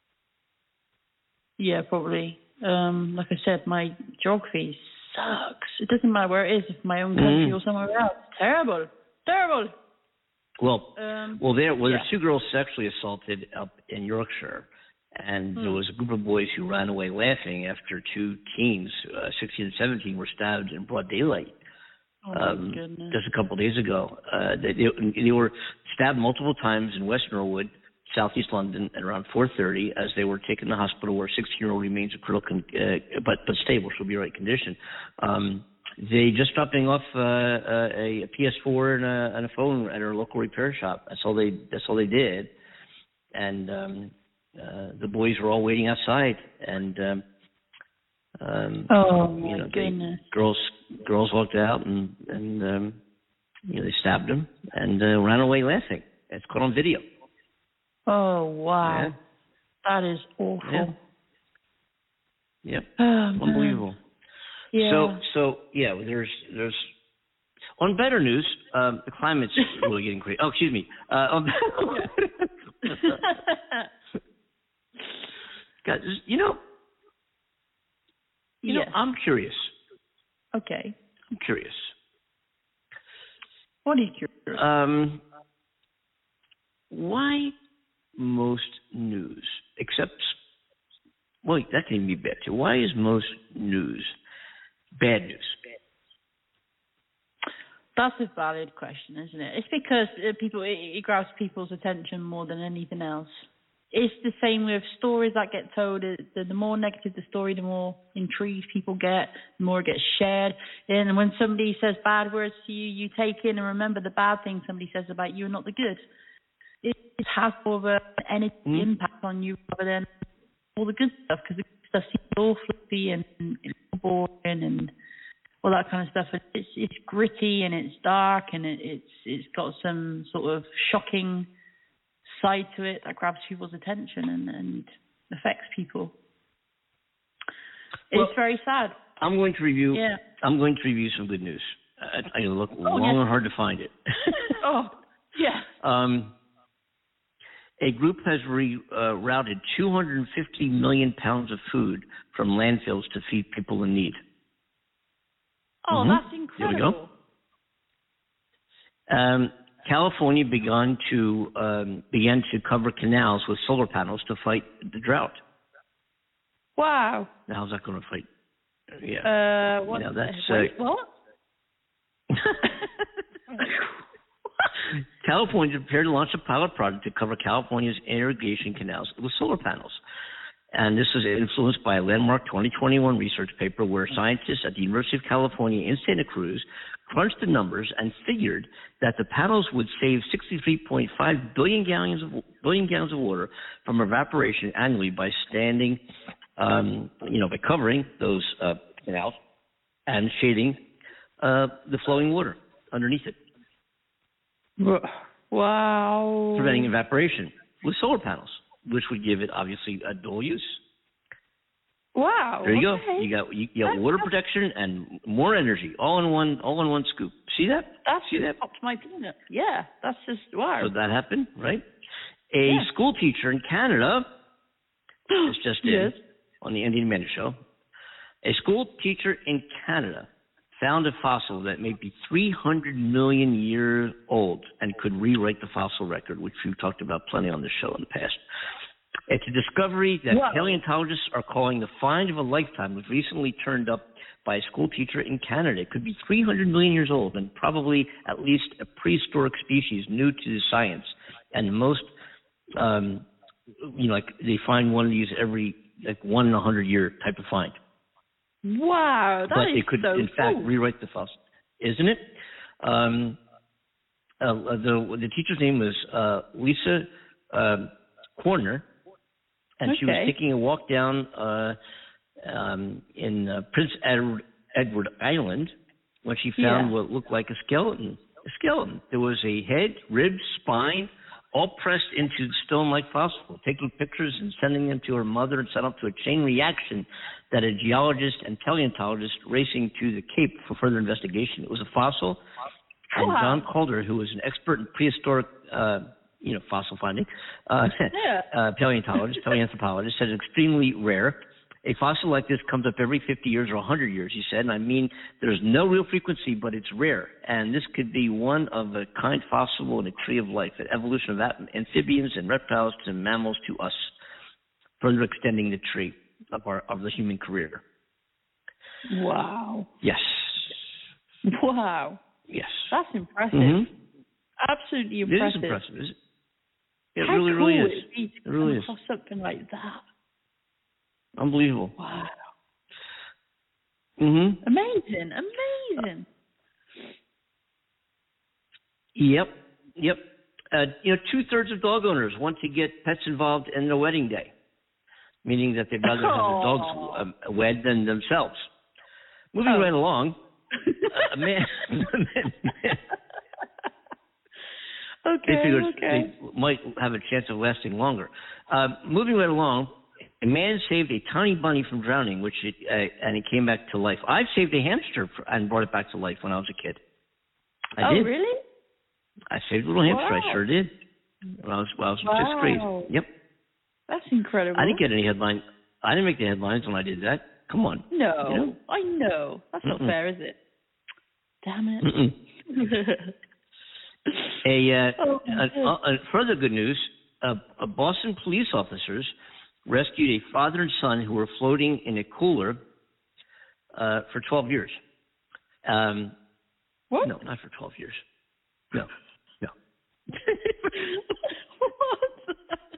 Yeah, probably. Um, like I said, my geography sucks. It doesn't matter where it is, if my own country mm. or somewhere else. Terrible. Terrible. Well, um, well, there well, yeah. there were two girls sexually assaulted up in Yorkshire, and hmm. there was a group of boys who ran away laughing after two teens, uh, sixteen and seventeen, were stabbed in broad daylight. Oh, um, my goodness. Just a couple of days ago. Uh, they, they, they were stabbed multiple times in West Norwood, southeast London, at around four thirty as they were taken to the hospital where a sixteen-year-old remains in critical, uh, but but stable, she'll be in right condition. Um, They just dropping off uh, a, a P S four and a, and a phone at her local repair shop. That's all they. That's all they did. And um, uh, the boys were all waiting outside. And um, um, oh you know, my goodness! They, girls girls walked out and and um, you know they stabbed them and uh, ran away laughing. It's caught on video. Oh wow! Yeah. That is awful. Yeah. Yep. Oh, unbelievable. Yeah. So, so yeah, there's, there's, on better news, um, the climate's really getting crazy. Oh, excuse me. Uh, um, guys, you know, you yes. know, I'm curious. Okay. I'm curious. What are you curious? Um, why most news, except, well, that can be bad too. Why is most news bad news? That's a valid question, isn't it? It's because uh, people it, it grabs people's attention more than anything else. It's the same with stories that get told. The, the more negative the story, the more intrigued people get, the more it gets shared. And when somebody says bad words to you, you take in and remember the bad things somebody says about you and not the good. It, it has more of an energy mm. impact on you rather than all the good stuff, because the good stuff seems all fluffy and, and, and boring and all that kind of stuff. It's it's gritty and it's dark and it, it's it's got some sort of shocking side to it that grabs people's attention and, and affects people. Well, it's very sad. I'm going to review. Yeah. I'm going to review some good news. I, I look oh, long yeah. and hard to find it. oh, yeah. Um. A group has rerouted uh, two hundred fifty million pounds of food from landfills to feed people in need. Oh, mm-hmm. that's incredible. There we go. Um, California began to um, began to cover canals with solar panels to fight the drought. Wow. Now, how's that going to fight? Yeah. Uh, what? You know, that's, wait, uh, what? California is prepared to launch a pilot project to cover California's irrigation canals with solar panels. And this was influenced by a landmark twenty twenty-one research paper where scientists at the University of California in Santa Cruz crunched the numbers and figured that the panels would save sixty-three point five billion gallons of billion gallons of water from evaporation annually by standing, um, you know, by covering those uh, canals and shading uh, the flowing water underneath it. Wow. Preventing evaporation with solar panels, which would give it obviously a dual use. Wow. There you okay. go. You got you, you got water protection and more energy, all in one, all in one scoop. See that? That's See that? popped my peanut. Yeah, that's just wow. So that happened, right? A yeah. school teacher in Canada. It's just yes. in on the Indian Manor Show. A school teacher in Canada found a fossil that may be three hundred million years old and could rewrite the fossil record, which we've talked about plenty on the show in the past. It's a discovery that Wow. paleontologists are calling the find of a lifetime. Was recently turned up by a school teacher in Canada. It could be three hundred million years old and probably at least a prehistoric species new to the science. And most, um, you know, like they find one of these every, like one in a hundred year type of find. Wow, that But is it could, so in fact, cool. rewrite the fossil, isn't it? Um, uh, the the teacher's name was uh, Lisa uh, Corner, and she was Okay. taking a walk down uh, um, in uh, Prince Edward, Edward Island when she found Yeah. what looked like a skeleton. A skeleton. There was a head, ribs, spine, all pressed into the stone-like fossil. Taking pictures and sending them to her mother and set up to a chain reaction that a geologist and paleontologist racing to the Cape for further investigation. It was a fossil, and Wow. John Calder, who was an expert in prehistoric, uh, you know, fossil finding, uh, Yeah. uh, paleontologist, paleoanthropologist, said it's extremely rare. A fossil like this comes up every fifty years or one hundred years, he said. And I mean, there's no real frequency, but it's rare. And this could be one of a kind fossil in a tree of life, an evolution of am- amphibians and reptiles to mammals to us, further extending the tree of our of the human career. Wow. Yes. Wow. Yes. That's impressive. Mhm. Absolutely It is impressive. impressive, is it? It How really, cool really would is. it be to It really come is. across something like that? Unbelievable. Wow. Mm-hmm. Amazing. Amazing. Yep. Yep. Uh, you know, two-thirds of dog owners want to get pets involved in their wedding day, meaning that they'd rather have their dogs um, wed than themselves. Moving Oh. right along, uh, a man... Okay, They figured okay. they might have a chance of lasting longer. Uh, moving right along, a man saved a tiny bunny from drowning, which it, uh, and it came back to life. I saved a hamster for, and brought it back to life when I was a kid. I oh, did. really? I saved a little hamster. Wow. I sure did. When I was, when I was in Wow. sixth grade. Yep. That's incredible. I didn't get any headline. I didn't make the headlines when I did that. Come on. No, You know? I know. That's not Mm-mm. fair, is it? Damn it. Mm-mm. A, uh, Oh, a, good. a, a further good news, uh, a Boston police officers rescued a father and son who were floating in a cooler uh, for twelve years. Um, What? No, not for twelve years. No, no. What?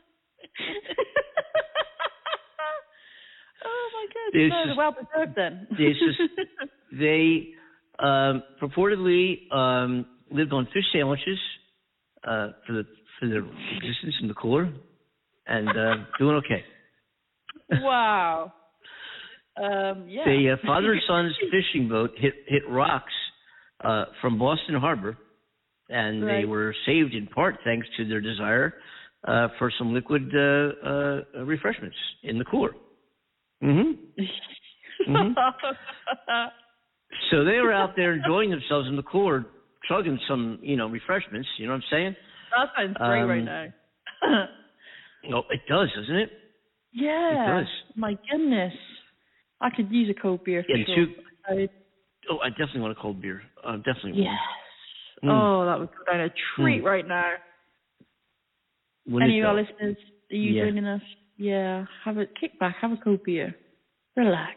Oh my god! It's No, just- well preserved then. it's just- They um, purportedly um, lived on fish sandwiches uh, for the for their existence in the cooler, and uh, doing okay. Wow. Um, yeah. The uh, father and son's fishing boat hit hit rocks uh, from Boston Harbor, and Right. they were saved in part thanks to their desire uh, for some liquid uh, uh, refreshments in the cooler. Mm-hmm. Mhm. So they were out there enjoying themselves in the cooler, chugging some, you know, refreshments. You know what I'm saying? That sounds great right Um, now. No, it does, doesn't it? Yeah. It does. My goodness. I could use a cold beer for Yeah, sure. two- I, Oh, I definitely want a cold beer. Uh, definitely. yes. Mm. Oh, that would go down a treat Mm. right now. Wouldn't Any it of our though? listeners, are you Yeah. joining us? Yeah. Have a kick back, have a cold beer. Relax.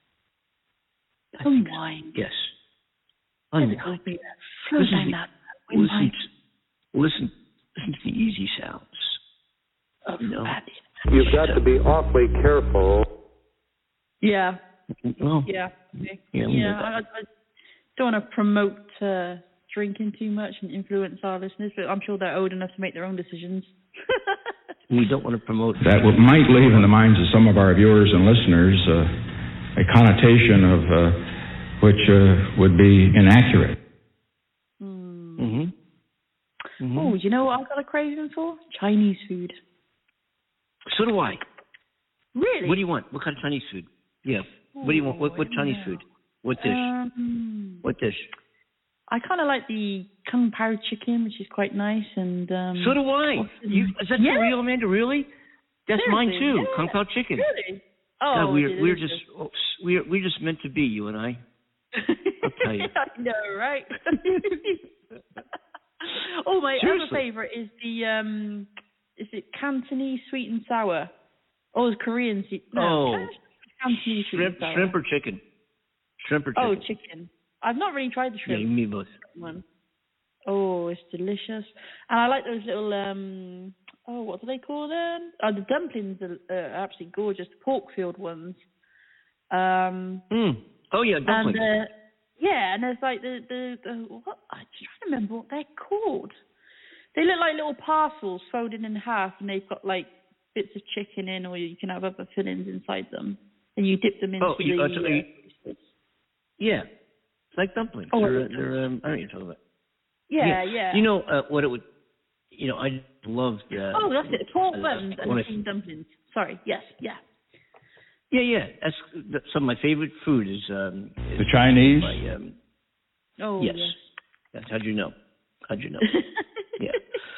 I think so. Unwind. Yes. Have a Unwind. cold beer. Flow Listen down to- that Listen, windpipe. to, listen, listen to the easy sounds. of you know. happiness. You've got to be awfully careful. Yeah. Well, Yeah. yeah, Yeah. we know I, that. I don't want to promote uh, drinking too much and influence our listeners, but I'm sure they're old enough to make their own decisions. We don't want to promote That would, might leave in the minds of some of our viewers and listeners uh, a connotation of uh, which uh, would be inaccurate. Mm. Mm-hmm. Mm-hmm. Oh, you know what I've got a craving for? Chinese food. So do I. Really? What do you want? What kind of Chinese food? Yeah. What do you want? What, what Oh, I Chinese don't food? know. What dish? Um, what dish? I kind of like the kung pao chicken, which is quite nice, and um. So do I. what's the- You, is that yeah. for real, Amanda? Really? That's mine too. Seriously, yeah. Kung Pao chicken. Really? Oh, God, we're it we're is just oh, we're we're just meant to be, you and I. I'll tell you. I know, right? Oh, my Seriously. other favorite is the um, is it Cantonese sweet and sour? Oh, it's Korean sweet. No, Oh, Cantonese sweet shrimp, and sour. shrimp or chicken? Shrimp or chicken? Oh, chicken. I've not really tried the Yeah, shrimp you me both. one. Oh, it's delicious, and I like those little um. Oh, what do they call them? Oh, the dumplings are uh, absolutely gorgeous. The pork-filled ones. Um. Mm. Oh yeah, dumplings. And, uh, yeah, and there's like the, the, the what, I'm just trying to remember what they're called. They look like little parcels folded in half, and they've got like bits of chicken in, or you can have other fillings inside them, and you dip them into oh, you, the. uh, so you, Uh, yeah, it's like dumplings. Oh, they're, it's- they're um, I don't know what you're talking about. yeah, yeah. You know uh, what it would. You know, I love the. oh, that's it. Pork uh, buns when I- and cream dumplings. Sorry. Yes. Yeah. Yeah, yeah. That's, that's some of my favorite food is um. Is The Chinese? My, um, Oh yes. yes. That's how'd you know? How'd you know? yeah.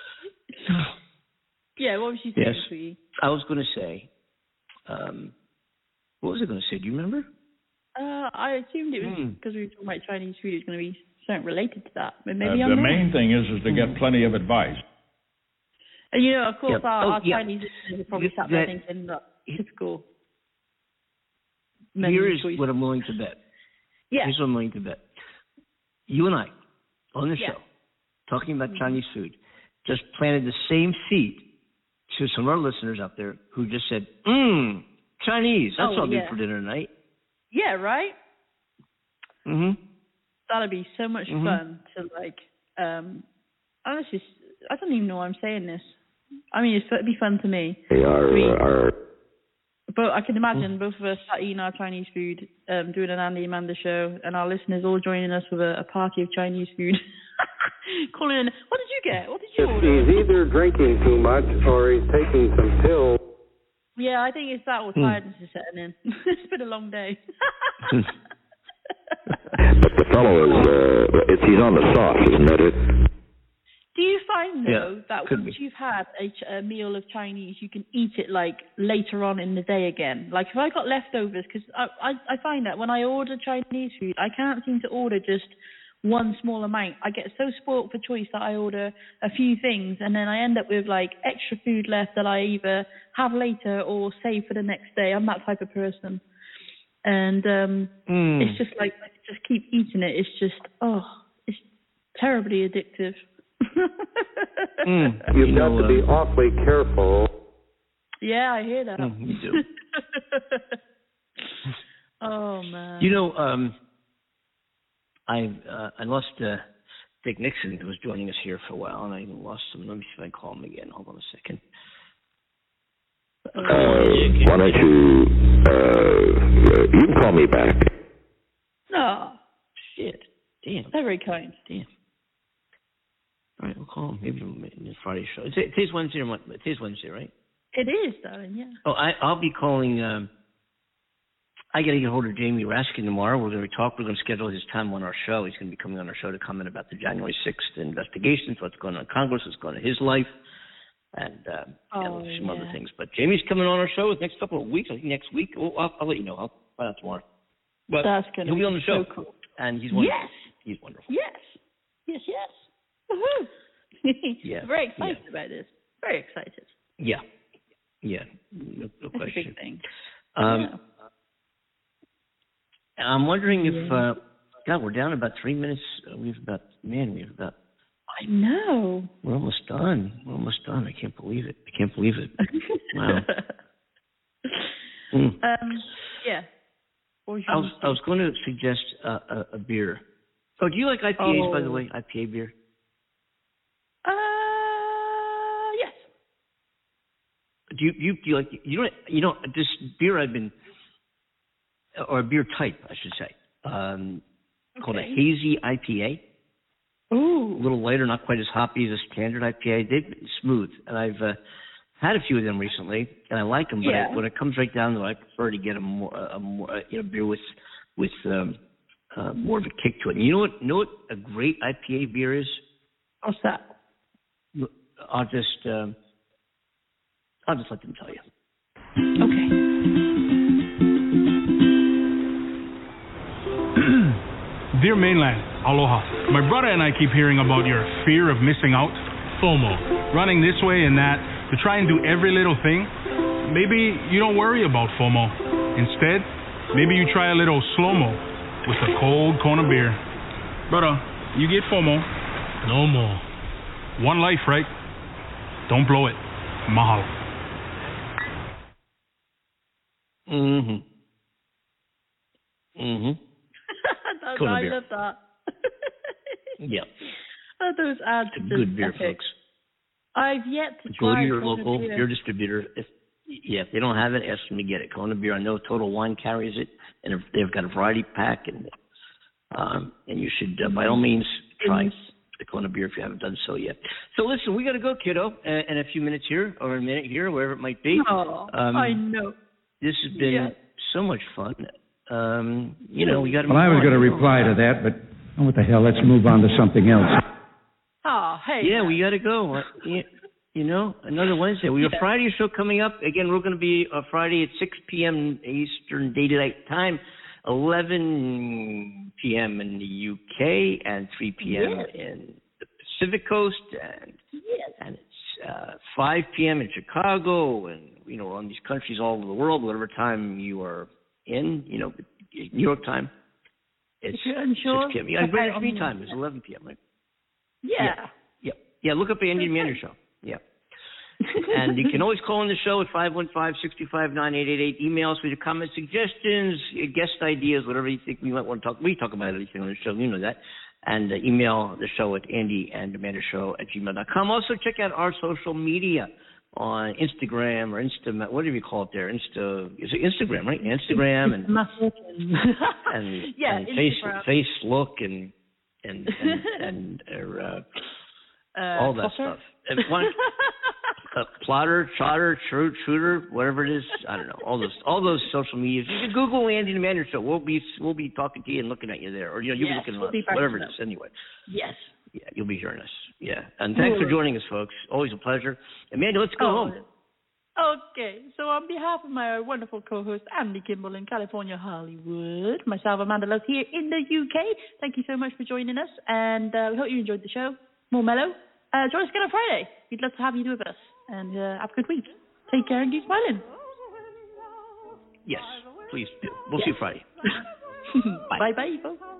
Yeah. What was she saying Yes. for you? I was going to say. Um, what was I going to say? Do you remember? Uh, I assumed it was Hmm. because we were talking about Chinese food. It was going to be something related to that, but Uh, maybe the I'm wrong. main thing is is to get plenty of advice. And you know, of course, Yeah. our, Oh, our yeah. Chinese listeners are probably That- sat there that- thinking, look, typical. Here menu is choice. what I'm willing to bet. Yeah. Here's what I'm willing to bet. You and I, on the Yeah. show, talking about Mhm. Chinese food, just planted the same seed to some of our listeners out there who just said, mmm, Chinese. That's Oh, what I'll yeah. do for dinner tonight. Yeah, right? Mm-hmm. That'd be so much Mhm. fun to, like, um, honestly, I don't even know why I'm saying this. I mean, it's, it'd be fun to me. They are, I mean, are But I can Mm. imagine both of us sat eating our Chinese food, um, doing an Andy Amanda show, and our listeners all joining us with a, a party of Chinese food. Calling in, what did you get? What did you order? He's either drinking too much or he's taking some pills. Yeah, I think it's that or Hmm. tiredness is setting in. It's been a long day. but the fellow is, uh, it's, he's on the sauce, isn't that it? Do you find, though, Yeah, that could once be. you've had a, ch- a meal of Chinese, you can eat it, like, later on in the day again? Like, if I got leftovers, because I, I, I find that when I order Chinese food, I can't seem to order just one small amount. I get so spoilt for choice that I order a few things, and then I end up with, like, extra food left that I either have later or save for the next day. I'm that type of person. And um, Mm. it's just like, I just keep eating it. It's just, oh, it's terribly addictive. Mm. You've You got know, to be uh, awfully careful. Yeah, I hear that. Mm, you do. Oh man. You know, um, I uh, I lost uh, Dick Nixon, who was joining us here for a while, and I lost him. Let me see if I can call him again. Hold on a second. Uh, why don't you, uh, you can call me back. No, Shit. Damn. very kind. Damn. All right, we'll call him. Maybe in the Friday show. It's, today's Wednesday, or what? Today's Wednesday, right? It is, darling. Yeah. Oh, I, I'll be calling. Um, I got to get hold of Jamie Raskin tomorrow. We're going to talk. We're going to schedule his time on our show. He's going to be coming on our show to comment about the January sixth investigations, what's going on in Congress, what's going on in his life, and um, Oh, and some other yeah. things. But Jamie's coming on our show the next couple of weeks. I think next week. Oh, I'll, I'll let you know. I'll find out tomorrow. But That's going to he'll be on the show, so cool. and he's wonderful. Yes. He's wonderful. Yes. Yes. Yes. Woohoo! Yeah. Very excited Yeah. about this. Very excited. Yeah. Yeah. No, no That's a question. big thing. Um, Yeah. I'm wondering if, Yeah. uh, God, we're down about three minutes. Uh, we've about, man, we've about, I know. we're almost done. We're almost done. I can't believe it. I can't believe it. Wow. Mm. Um. Yeah. What was I your was, I was going to suggest uh, a, a beer. Oh, do you like I P As, by the Oh. way? I P A beer? Uh. Yes. Do you, you, do you like, you know, you know, this beer I've been, or a beer type, I should say, um, called a Okay. hazy I P A. Ooh. A little lighter, not quite as hoppy as a standard I P A. They've been smooth, and I've uh, had a few of them recently, and I like them. But Yeah. I, when it comes right down to it, I prefer to get a more, a more, uh, you know, beer with with um, uh, more of a kick to it. And you know what? You know what a great I P A beer is? What's that? I'll just, um, I'll just let them tell you. Okay. Dear mainland, aloha. My brother and I keep hearing about your fear of missing out, FOMO. Running this way and that to try and do every little thing. Maybe you don't worry about FOMO. Instead, maybe you try a little slow-mo with a cold Kona beer. Brother, you get FOMO. No more. One life, right? Don't blow it. Mahalo. Mm-hmm. Mm-hmm. I love that. Yeah. Oh, those ads. It's a good beer, epic. folks. I've yet to Go try to your Kona local beer. beer distributor. If yeah, if they don't have it, ask them to get it. Kona Beer, I know Total Wine carries it, and they've got a variety pack, and um, and you should uh, by all means try the Kona Beer if you haven't done so yet. So listen, we got to go, kiddo, in, in a few minutes here, or a minute here, wherever it might be. Oh, um, I know. This has been Yeah. so much fun. Um, you know, we got to. Well, I was going to reply to that, but oh, what the hell? Let's move on to something else. Oh, hey. Yeah, we got to go. Uh, yeah, you know, another Wednesday. We have a Friday show coming up. Again, we're going to be uh, Friday at six p.m. Eastern Daylight Time, eleven p.m. in the U K, and three p.m. Yes. in the Pacific Coast, and Yes. and it's uh, five p.m. in Chicago, and you know, on these countries all over the world, whatever time you are in, you know, New York time. It's If you're unsure, six p.m. Yeah, check Greenwich out Mean on Time the- is eleven p.m. Right? Yeah. Yeah. Yeah. Yeah. Look up the Andy Mander Show. Yeah. And you can always call in the show at five one five, six five nine, eight eight eight. Email us with your comments, suggestions, your guest ideas, whatever you think we might want to talk. We talk about everything on the show. You know that. And uh, email the show at Andy and Amanda Show at gmail dot com. Also, check out our social media on Instagram or Insta, whatever you call it there. Insta, is it Instagram, right? Instagram and and, yeah, and face, Instagram. Facebook and and and, and uh, Uh, all that Potter? stuff. And one, uh, plotter, trotter, true, shooter, whatever it is. I don't know. All those, all those social medias. You can Google Andy and Amanda Show. We'll be, we'll be talking to you and looking at you there, or you know, you'll Yes, be looking we'll at be us, whatever it back is. to Anyway. Yes. Yeah, you'll be hearing us. Yeah, and thanks for joining us, folks. Always a pleasure. Amanda, let's go Oh, home. Okay, so on behalf of my wonderful co-host Andy Kimball in California, Hollywood, myself, Amanda Love here in the U K, thank you so much for joining us, and uh, we hope you enjoyed the show. More mellow. Uh, join us again on Friday. We'd love to have you with us, and uh, have a good week. Take care and keep smiling. Yes, please do. We'll Yeah. see you Friday. Bye bye, folks.